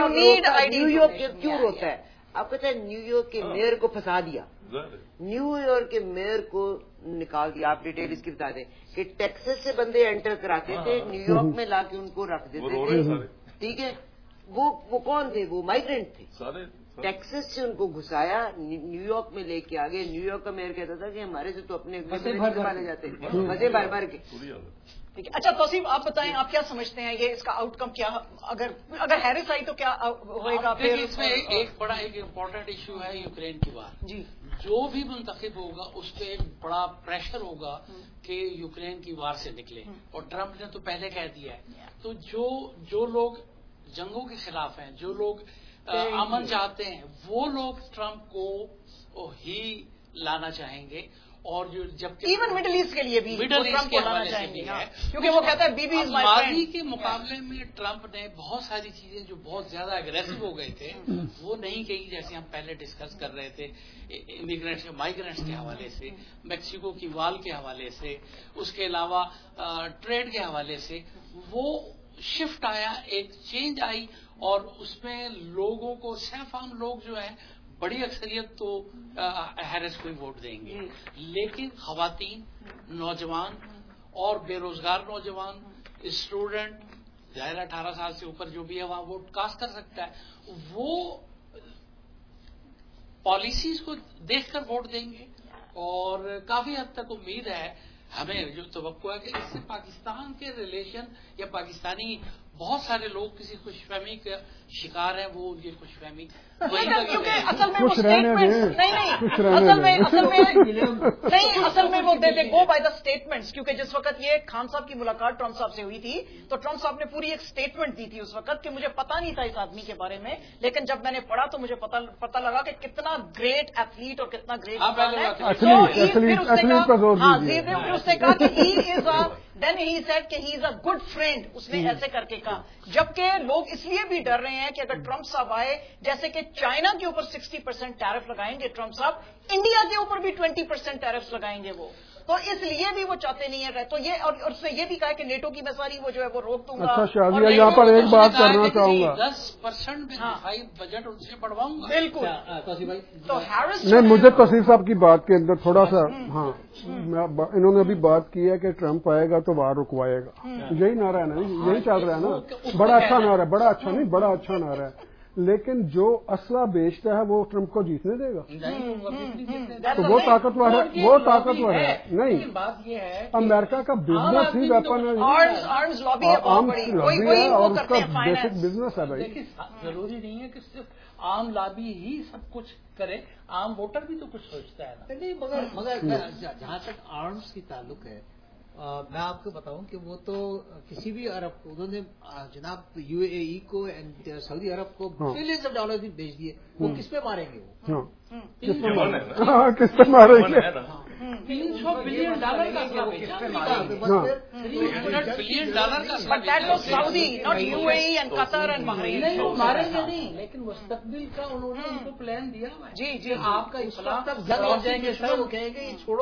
نیو یارک کیوں روتا ہے؟ آپ کہتے ہیں نیو یارک کے میئر کو پھنسا دیا, نیو یارک کے میئر کو نکال دیا. آپ ڈیٹیل اس کی بتا دیں کہ ٹیکسس سے بندے انٹر کراتے تھے, نیو یارک میں لا کے ان کو رکھ دیتے تھے. ٹھیک ہے, وہ کون تھے؟ وہ مائیگرینٹ تھے. ٹیکسس سے ان کو گھسایا, نیو یارک میں لے کے آگے. نیو یارک کا میئر کہتا تھا کہ ہمارے سے تو اپنے والے جاتے ہیں مزے بھر بھر کے. ٹھیک ہے. اچھا توصیف آپ بتائیں, آپ کیا سمجھتے ہیں یہ اس کا آؤٹ کم کیا, اگر ہیرس آئی تو کیا ہوئے گا؟ اس میں ایک بڑا ایک امپورٹنٹ ایشو ہے یوکرین کی بات. جی, جو بھی منتخب ہوگا اس پہ ایک بڑا پریشر ہوگا کہ یوکرین کی وار سے نکلے, اور ٹرمپ نے تو پہلے کہہ دیا ہے. تو جو لوگ جنگوں کے خلاف ہیں, جو لوگ امن چاہتے ہیں, وہ لوگ ٹرمپ کو ہی لانا چاہیں گے. اور جو جبکہ ایون مڈل ایسٹ کے لیے بھی مڈل ایسٹ کے حوالے سے بھی ہے, کیونکہ وہ کہتا ہے Bibi is my friend. ماضی کے مقابلے میں ٹرمپ نے بہت ساری چیزیں جو بہت زیادہ اگریسو ہو گئے تھے وہ نہیں کہی, جیسے ہم پہلے ڈسکس کر رہے تھے امیگرینٹس مائیگرینٹس کے حوالے سے, میکسیکو کی وال کے حوالے سے, اس کے علاوہ ٹریڈ کے حوالے سے. وہ شفٹ آیا, ایک چینج آئی, اور اس میں لوگوں کو صرف عام لوگ جو ہیں بڑی اکثریت تو ہیرس کو ہی ووٹ دیں گے, لیکن خواتین, نوجوان اور بے روزگار نوجوان, اسٹوڈنٹ, ظاہر 18 سال سے اوپر جو بھی ہے وہاں ووٹ کاسٹ کر سکتا ہے, وہ پالیسیز کو دیکھ کر ووٹ دیں گے. اور کافی حد تک امید ہے, ہمیں جو توقع ہے کہ اس سے پاکستان کے ریلیشن یا پاکستانی بہت سارے لوگ کسی خوش فہمی کا شکار ہیں, وہ ان کی خوش فہمی اصل میں وہ دیتے گو بائی دا اسٹیٹمنٹس. کیونکہ جس وقت یہ خان صاحب کی ملاقات ٹرمپ صاحب سے ہوئی تھی تو ٹرمپ صاحب نے پوری ایک اسٹیٹمنٹ دی تھی اس وقت کہ مجھے پتا نہیں تھا اس آدمی کے بارے میں, لیکن جب میں نے پڑھا تو مجھے پتا لگا کہ کتنا گریٹ ایتھلیٹ اور کتنا گریٹ انسان ہے. پھر اس نے کہا کہ دین ہی سیڈ کہ ہی از اے گڈ فرینڈ. اس نے ایسے کر کے کہا, جبکہ لوگ اس لیے بھی ڈر رہے ہیں کہ اگر ٹرمپ صاحب آئے, جیسے کہ چائنا کے اوپر 60% ٹیرف لگائیں گے ٹرمپ صاحب, انڈیا کے اوپر بھی 20% ٹیرف لگائیں گے وہ, تو اس لیے بھی وہ چاہتے نہیں ہیں. تو یہ اور اس نے یہ بھی کہا کہ نیٹو کی میں ساری وہ جو ہے وہ روک دوں گا. اچھا شادیہ, یہاں پر ایک بات کرنا چاہوں گا, 10% بھی دفاعی بجٹ ان سے بڑھواؤں گا. بالکل. تو ہیرس نہیں, مجھے تصویر صاحب کی بات کے اندر تھوڑا سا, ہاں انہوں نے ابھی بات کی ہے کہ ٹرمپ آئے گا تو وار رکوائے گا, یہی نعرہ ہے نا, یہی چل رہا ہے نا. بڑا اچھا نعرہ ہے, بڑا اچھا نہیں, بڑا اچھا نعرہ ہے, لیکن جو اسلحہ بیچتا ہے وہ ٹرمپ کو جیتنے دے گا, تو وہ طاقتور ہے, وہ طاقتور ہے. نہیں, بات یہ ہے امریکہ کا بزنس ہی ویپن ہے, آرمز لابی ہے, اور اس کا بیسک بزنس ہے بھائی. ضروری نہیں ہے کہ صرف عام لابی ہی سب کچھ کرے, عام ووٹر بھی تو کچھ سوچتا ہے نا. نہیں, مگر جہاں تک آرمز کی تعلق ہے, میں آپ کو بتاؤں کہ وہ تو کسی بھی عرب کو, انہوں نے جناب UAE کو سعودی عرب کو بلینز آف ڈالر بھیج دیے, وہ کس پہ ماریں گے؟ وہ کس پہ ماریں گے؟ $300 بلین کا ماریں گے نہیں, لیکن مستقبل کا انہوں نے ان کو پلان دیا. جی جی, آپ کا اس وقت جنگ ہو جائیں گے سر, وہ کہیں گے چھوڑو